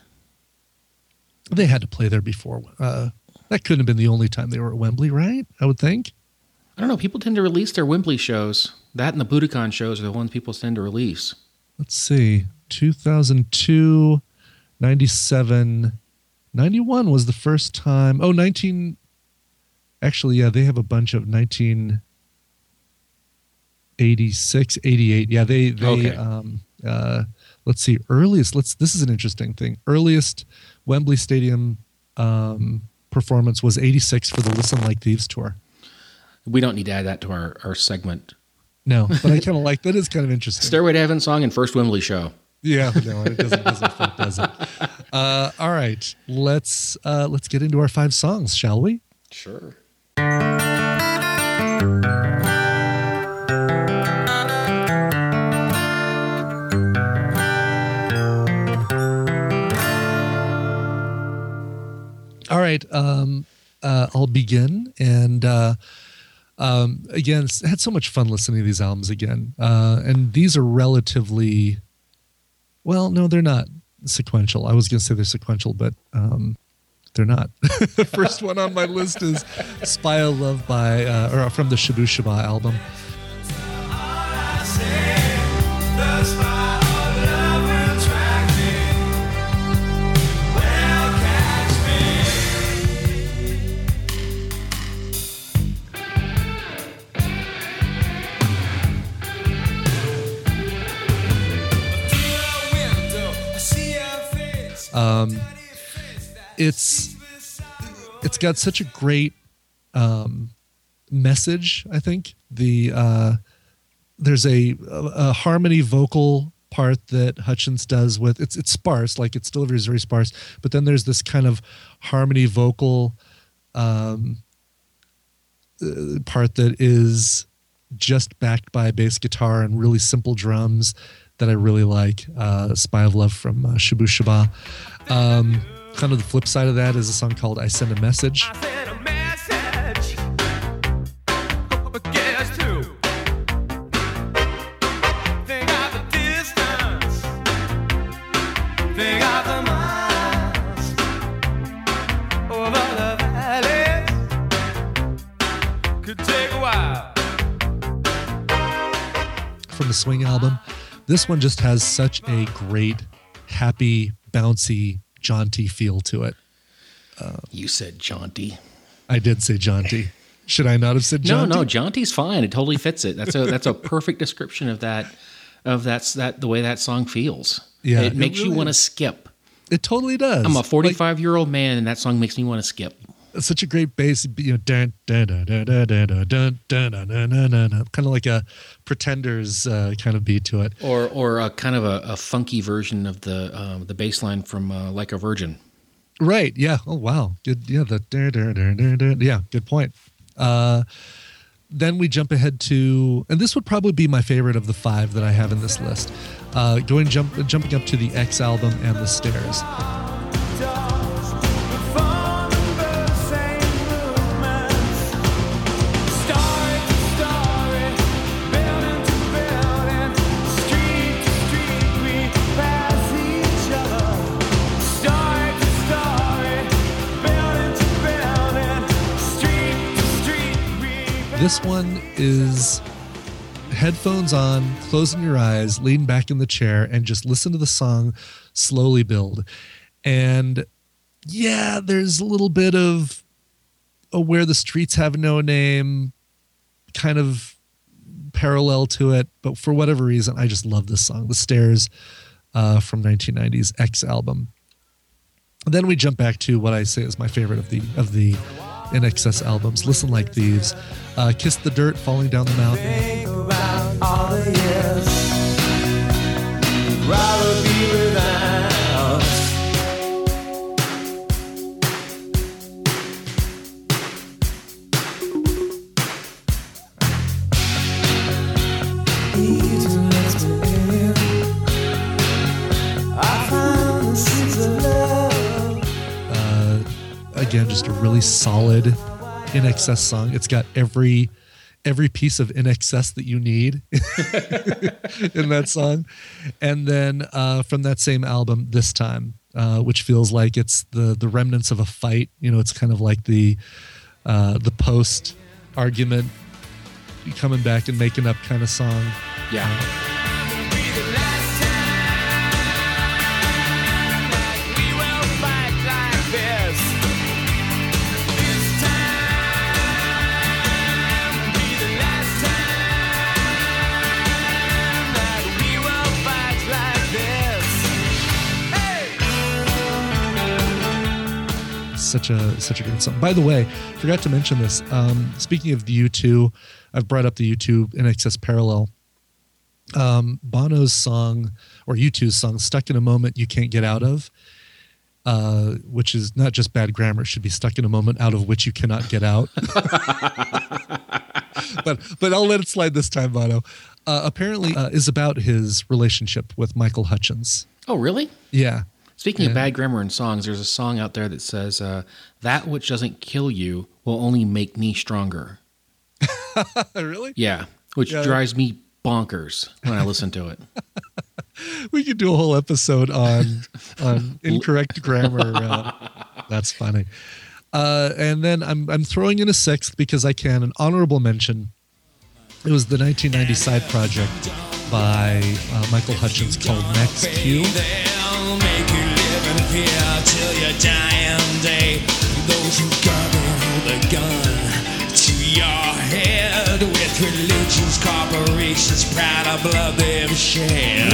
S1: They had to play there before. That couldn't have been the only time they were at Wembley, right? I would think.
S2: I don't know. People tend to release their Wembley shows. That and the Budokan shows are the ones people tend to release.
S1: Let's see. 2002, 97, 91 was the first time. Oh, 19. Actually, yeah, they have a bunch of 1986, 88. Yeah, they
S2: Okay.
S1: Let's see. This is an interesting thing. Earliest Wembley Stadium performance was 86 for the Listen Like Thieves tour.
S2: We don't need to add that to our segment.
S1: No, but I kind of like that. Is kind of interesting.
S2: Stairway to Heaven song and first Wembley show.
S1: Yeah, no, it doesn't. All right, let's get into our 5 songs, shall we?
S2: Sure.
S1: All right, I'll begin, and again, had so much fun listening to these albums again, and these are relatively, well, no, they're not sequential. I was going to say they're sequential, but they're not. The first one on my list is "Spy of Love" from the Shabu Shaba album. It's got such a great message. I think there's a harmony vocal part that Hutchins does with it's sparse, like its delivery is very sparse, but then there's this kind of harmony vocal part that is just backed by bass guitar and really simple drums that I really like. Spy of Love from Shabu Shaba. Kind of the flip side of that is a song called I Send a Message.
S3: I sent a message. Guess who? Think of the distance. Think of the miles over the valleys. Could take a while.
S1: From the Swing album. This one just has such a great, happy, bouncy, jaunty feel to it.
S2: You said jaunty.
S1: I did say jaunty. Should I not have said jaunty?
S2: No, jaunty's fine. It totally fits it. That's a perfect description of that the way that song feels.
S1: Yeah,
S2: it makes
S1: really
S2: you want to
S1: is.
S2: skip.
S1: It totally does.
S2: I'm a 45-year-old man, and that song makes me want to skip.
S1: It's such a great bass, dun, dun, dun, dun, dun, dun, dun, dun, dun, dun, dun, dun, dun, kind of like a Pretenders kind of beat to it.
S2: Or a kind of a funky version of the bass line from Like a Virgin.
S1: Right. Yeah. Oh, wow. Good. Yeah. Yeah. Good point. Then we jump ahead to, and this would probably be my favorite of the 5 that I have in this list. Jumping up to the X album and the Stairs. This one is headphones on, closing your eyes, lean back in the chair, and just listen to the song slowly build. And yeah, there's a little bit of Where the Streets Have No Name kind of parallel to it, but for whatever reason, I just love this song, The Stairs from 1990's X album. Then we jump back to what I say is my favorite of the INXS albums, Listen Like Thieves, Kiss the Dirt, Falling Down the Mountain.
S3: Think about all the years you'd rather be without. Easy lets me in. I found the seeds of love.
S1: Again, just a really solid INXS song. It's got every piece of INXS that you need in that song. And then from that same album, This Time, which feels like it's the remnants of a fight. You know, it's kind of like the post argument coming back and making up kind of song.
S2: Yeah.
S1: Such a great song. By the way, forgot to mention this. Speaking of the U2, I've brought up the U2 INXS Parallel. Bono's song, or U2's song, "Stuck in a Moment You Can't Get Out Of," which is not just bad grammar. It should be "stuck in a moment out of which you cannot get out." but I'll let it slide this time, Bono. Apparently is about his relationship with Michael Hutchence.
S2: Oh, really?
S1: Yeah.
S2: Speaking of bad grammar in songs, there's a song out there that says, "That which doesn't kill you will only make me stronger."
S1: Really?
S2: Yeah, which drives me bonkers when I listen to it.
S1: We could do a whole episode on incorrect grammar. That's funny. And then I'm throwing in a sixth because I can, an honorable mention. It was the 1990 side project by Michael Hutchence called Max Q.
S3: They'll make you live in fear till your dying day. Those who hold a gun to your head with religions, corporations, proud of blood they've shed.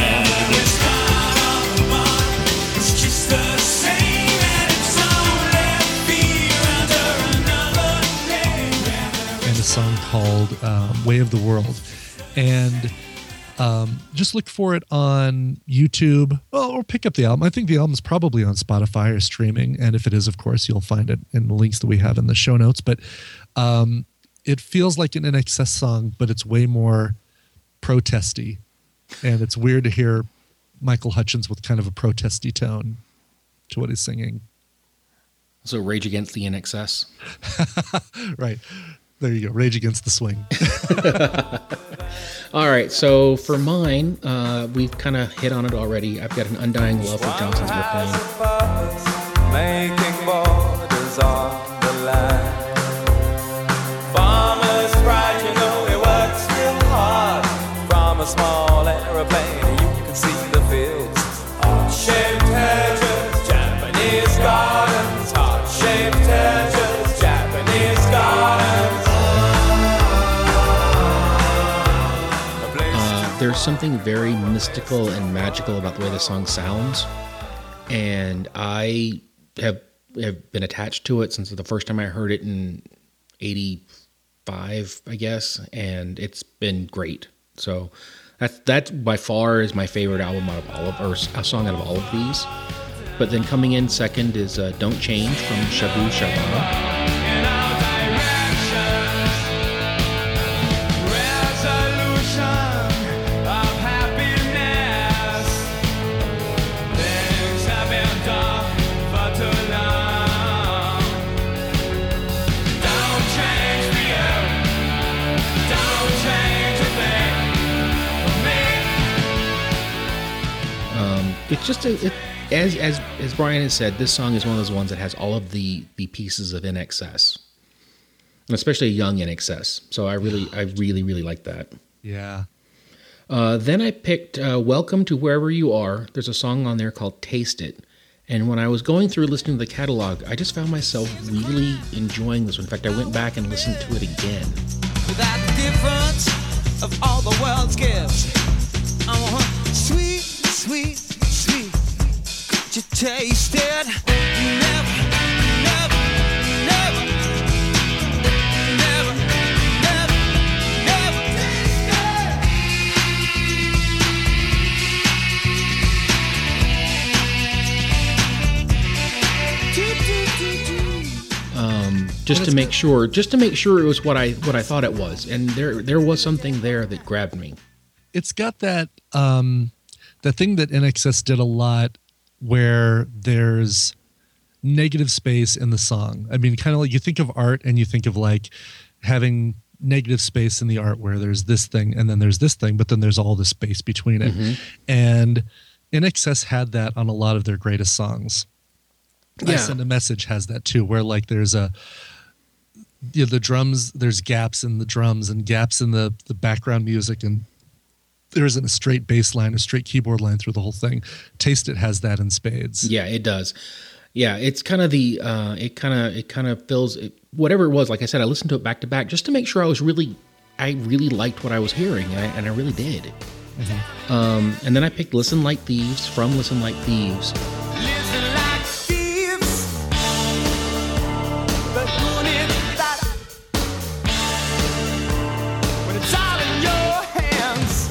S3: It's just the same and it's only fear under another name.
S1: And a song called Way of the World. And just look for it on YouTube, or pick up the album. I think the album's probably on Spotify or streaming. And if it is, of course, you'll find it in the links that we have in the show notes. But it feels like an INXS song, but it's way more protesty. And it's weird to hear Michael Hutchence with kind of a protesty tone to what he's singing.
S2: So Rage Against the INXS.
S1: Right. There you go. Rage Against the Swing.
S2: All right. So for mine, we've kind of hit on it already. I've got an undying love for Johnson's Airplane.
S5: Making borders on the line. Farmer's pride, you know he works real hard. From a small aeroplane, you can see the fields. Heart-shaped hedges, Japanese gardens. Heart-shaped hedges, Japanese gardens.
S2: There's something very mystical and magical about the way the song sounds, and I have been attached to it since the first time I heard it in '85, I guess, and it's been great. So that by far is my favorite album out of all of, or a song out of all of these. But then coming in second is "Don't Change" from Shabu Shabana. It's just as Brian has said, this song is one of those ones that has all of the pieces of INXS, and especially a young INXS. So I really like that.
S1: Yeah.
S2: Then I picked "Welcome to Wherever You Are." There's a song on there called "Taste It," and when I was going through listening to the catalog, I just found myself really enjoying this one. In fact, I went back and listened to it again.
S5: Without the difference of all the world's gifts, sweet, sweet, sweet. Could you taste it? Never, never, never, never, never, never taste
S2: it. Just to make sure it was what I thought it was, and there was something there that grabbed me.
S1: It's got that the thing that INXS did a lot, where there's negative space in the song. I mean, kind of like you think of art and you think of like having negative space in the art where there's this thing and then there's this thing, but then there's all the space between it. Mm-hmm. And INXS had that on a lot of their greatest songs. Yeah. I Send a Message has that too, where like there's the drums, there's gaps in the drums and gaps in the background music, and there isn't a straight bass line, a straight keyboard line through the whole thing. Taste It has that in spades.
S2: Yeah, it does. Yeah, it's kind of the it kind of fills it, whatever it was. Like I said, I listened to it back to back just to make sure I really liked what I was hearing, and I really did. Mm-hmm. And then I picked "Listen Like Thieves" from "Listen Like Thieves."
S3: Listen like thieves, but who needs that? When it's all in your hands.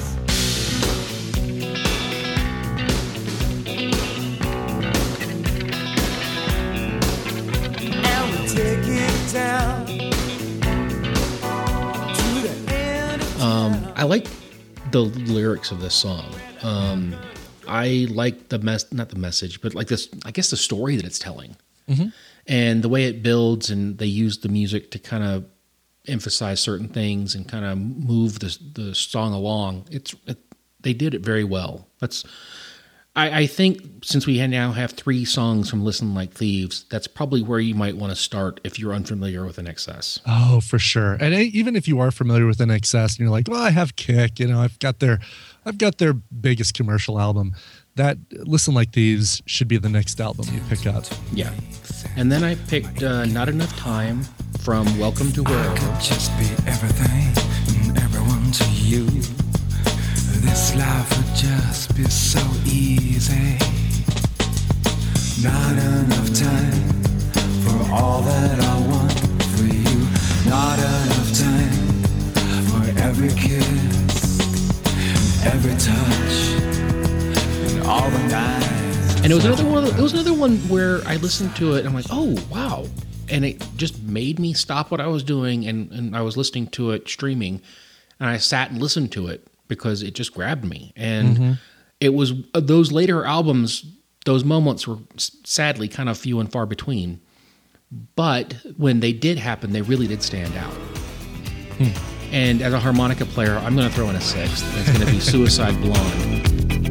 S3: And we take it down to the end of town.
S2: I like the lyrics of this song. I like not the message, but like this, I guess the story that it's telling, and the way it builds, and they use the music to kind of emphasize certain things and kind of move the song along. They did it very well. I think since we now have 3 songs from Listen Like Thieves, that's probably where you might want to start if you're unfamiliar with INXS.
S1: Oh, for sure. And even if you are familiar with INXS and you're like, well, I have Kick, I've got their biggest commercial album. That Listen Like Thieves should be the next album you pick up.
S2: Yeah. And then I picked Not Enough Time from Welcome to
S4: I
S2: Wherever.
S4: could just be everything and everyone to you. This life would just be so easy. Not enough time for all that I want for you. Not enough time for every kiss, every touch, and all the nights.
S2: And it was another one. It was another one where I listened to it and I'm like, oh wow, and it just made me stop what I was doing, and I was listening to it streaming, and I sat and listened to it because it just grabbed me. And it was those later albums. Those moments were sadly kind of few and far between, but when they did happen, they really did stand out. And as a harmonica player, I'm going to throw in a 6th. And it's going to be Suicide Blonde.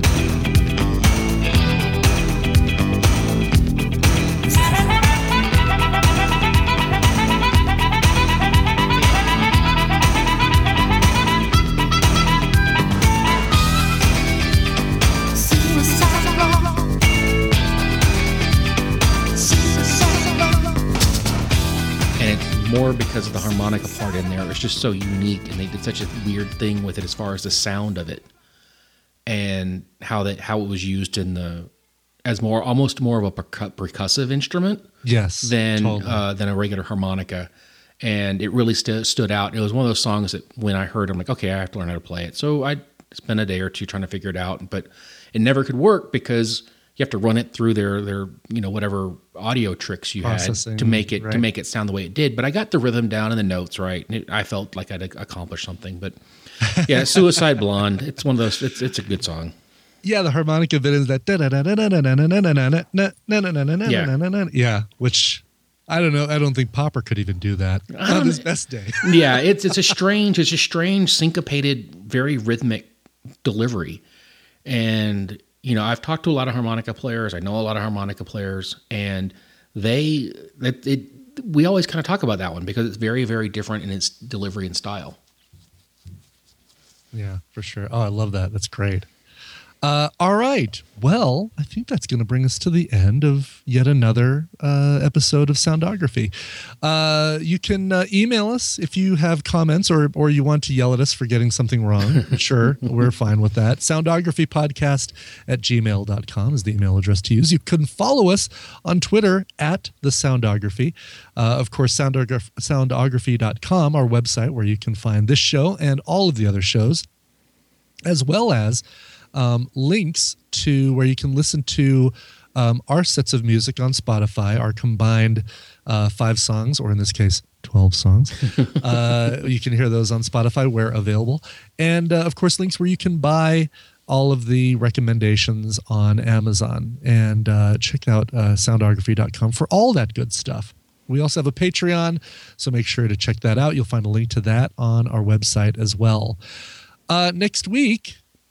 S2: More because of the harmonica part in there. It's just so unique, and they did such a weird thing with it as far as the sound of it and how it was used as almost more of a percussive instrument.
S1: Yes,
S2: than
S1: totally.
S2: Than a regular harmonica, and it really stood out. It was one of those songs that when I heard it, I'm like, okay, I have to learn how to play it. So I spent a day or two trying to figure it out, but it never could work because you have to run it through their whatever audio tricks you had to make it sound the way it did. But I got the rhythm down and the notes right, and I felt like I'd accomplished something. But yeah, Suicide Blonde. It's one of those. It's a good song.
S1: Yeah, the harmonica bit is that yeah, which I don't know. I don't think Popper could even do that on his best day.
S2: Yeah, it's a strange syncopated, very rhythmic delivery, and. I've talked to a lot of harmonica players. I know a lot of harmonica players, and we always kind of talk about that one because it's very, very different in its delivery and style.
S1: Yeah, for sure. Oh, I love that. That's great. All right. Well, I think that's going to bring us to the end of yet another episode of Soundography. You can email us if you have comments or you want to yell at us for getting something wrong. Sure, we're fine with that. soundographypodcast@gmail.com is the email address to use. You can follow us on Twitter @The Soundography. Of course, soundography.com, our website where you can find this show and all of the other shows, as well as links to where you can listen to our sets of music on Spotify, our combined 5 songs, or in this case, 12 songs. You can hear those on Spotify where available. And, of course, links where you can buy all of the recommendations on Amazon. And check out soundography.com for all that good stuff. We also have a Patreon, so make sure to check that out. You'll find a link to that on our website as well. Next week,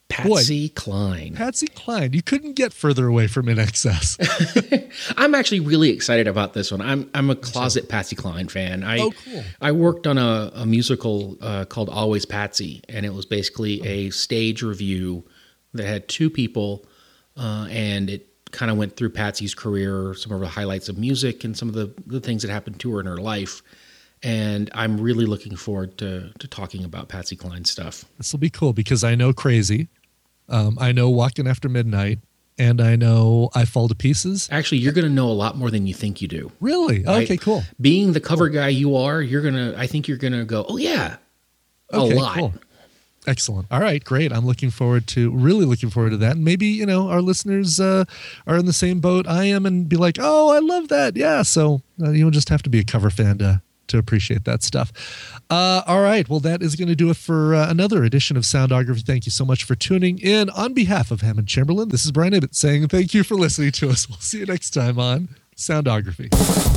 S2: Patsy Cline.
S1: Patsy Cline. You couldn't get further away from In Excess.
S2: I'm actually really excited about this one. I'm a closet Patsy Cline fan.
S1: Cool.
S2: I worked on a musical called Always Patsy, and it was basically a stage review that had two people, and it kind of went through Patsy's career, some of the highlights of music, and some of the things that happened to her in her life. And I'm really looking forward to talking about Patsy Cline stuff.
S1: This will be cool because I know Crazy. I know Walking After Midnight. And I know I Fall to Pieces.
S2: Actually, you're going to know a lot more than you think you do.
S1: Really?
S2: Right?
S1: Okay, cool.
S2: Being the cover guy you are, I think you're going to go, oh yeah,
S1: okay,
S2: a lot.
S1: Cool. Excellent. All right, great. I'm really looking forward to that. And maybe, our listeners are in the same boat I am and be like, oh, I love that. Yeah. So you'll just have to be a cover fan to appreciate that stuff. All right. Well, that is going to do it for another edition of Soundography. Thank you so much for tuning in. On behalf of Hammond Chamberlain, this is Brian Ibbott saying thank you for listening to us. We'll see you next time on Soundography.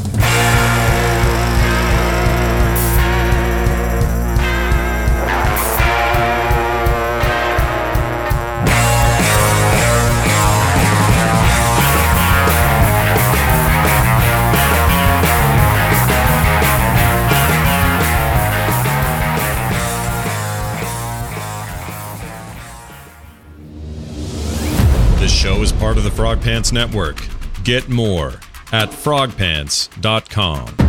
S6: This show is part of the Frog Pants Network. Get more at frogpants.com.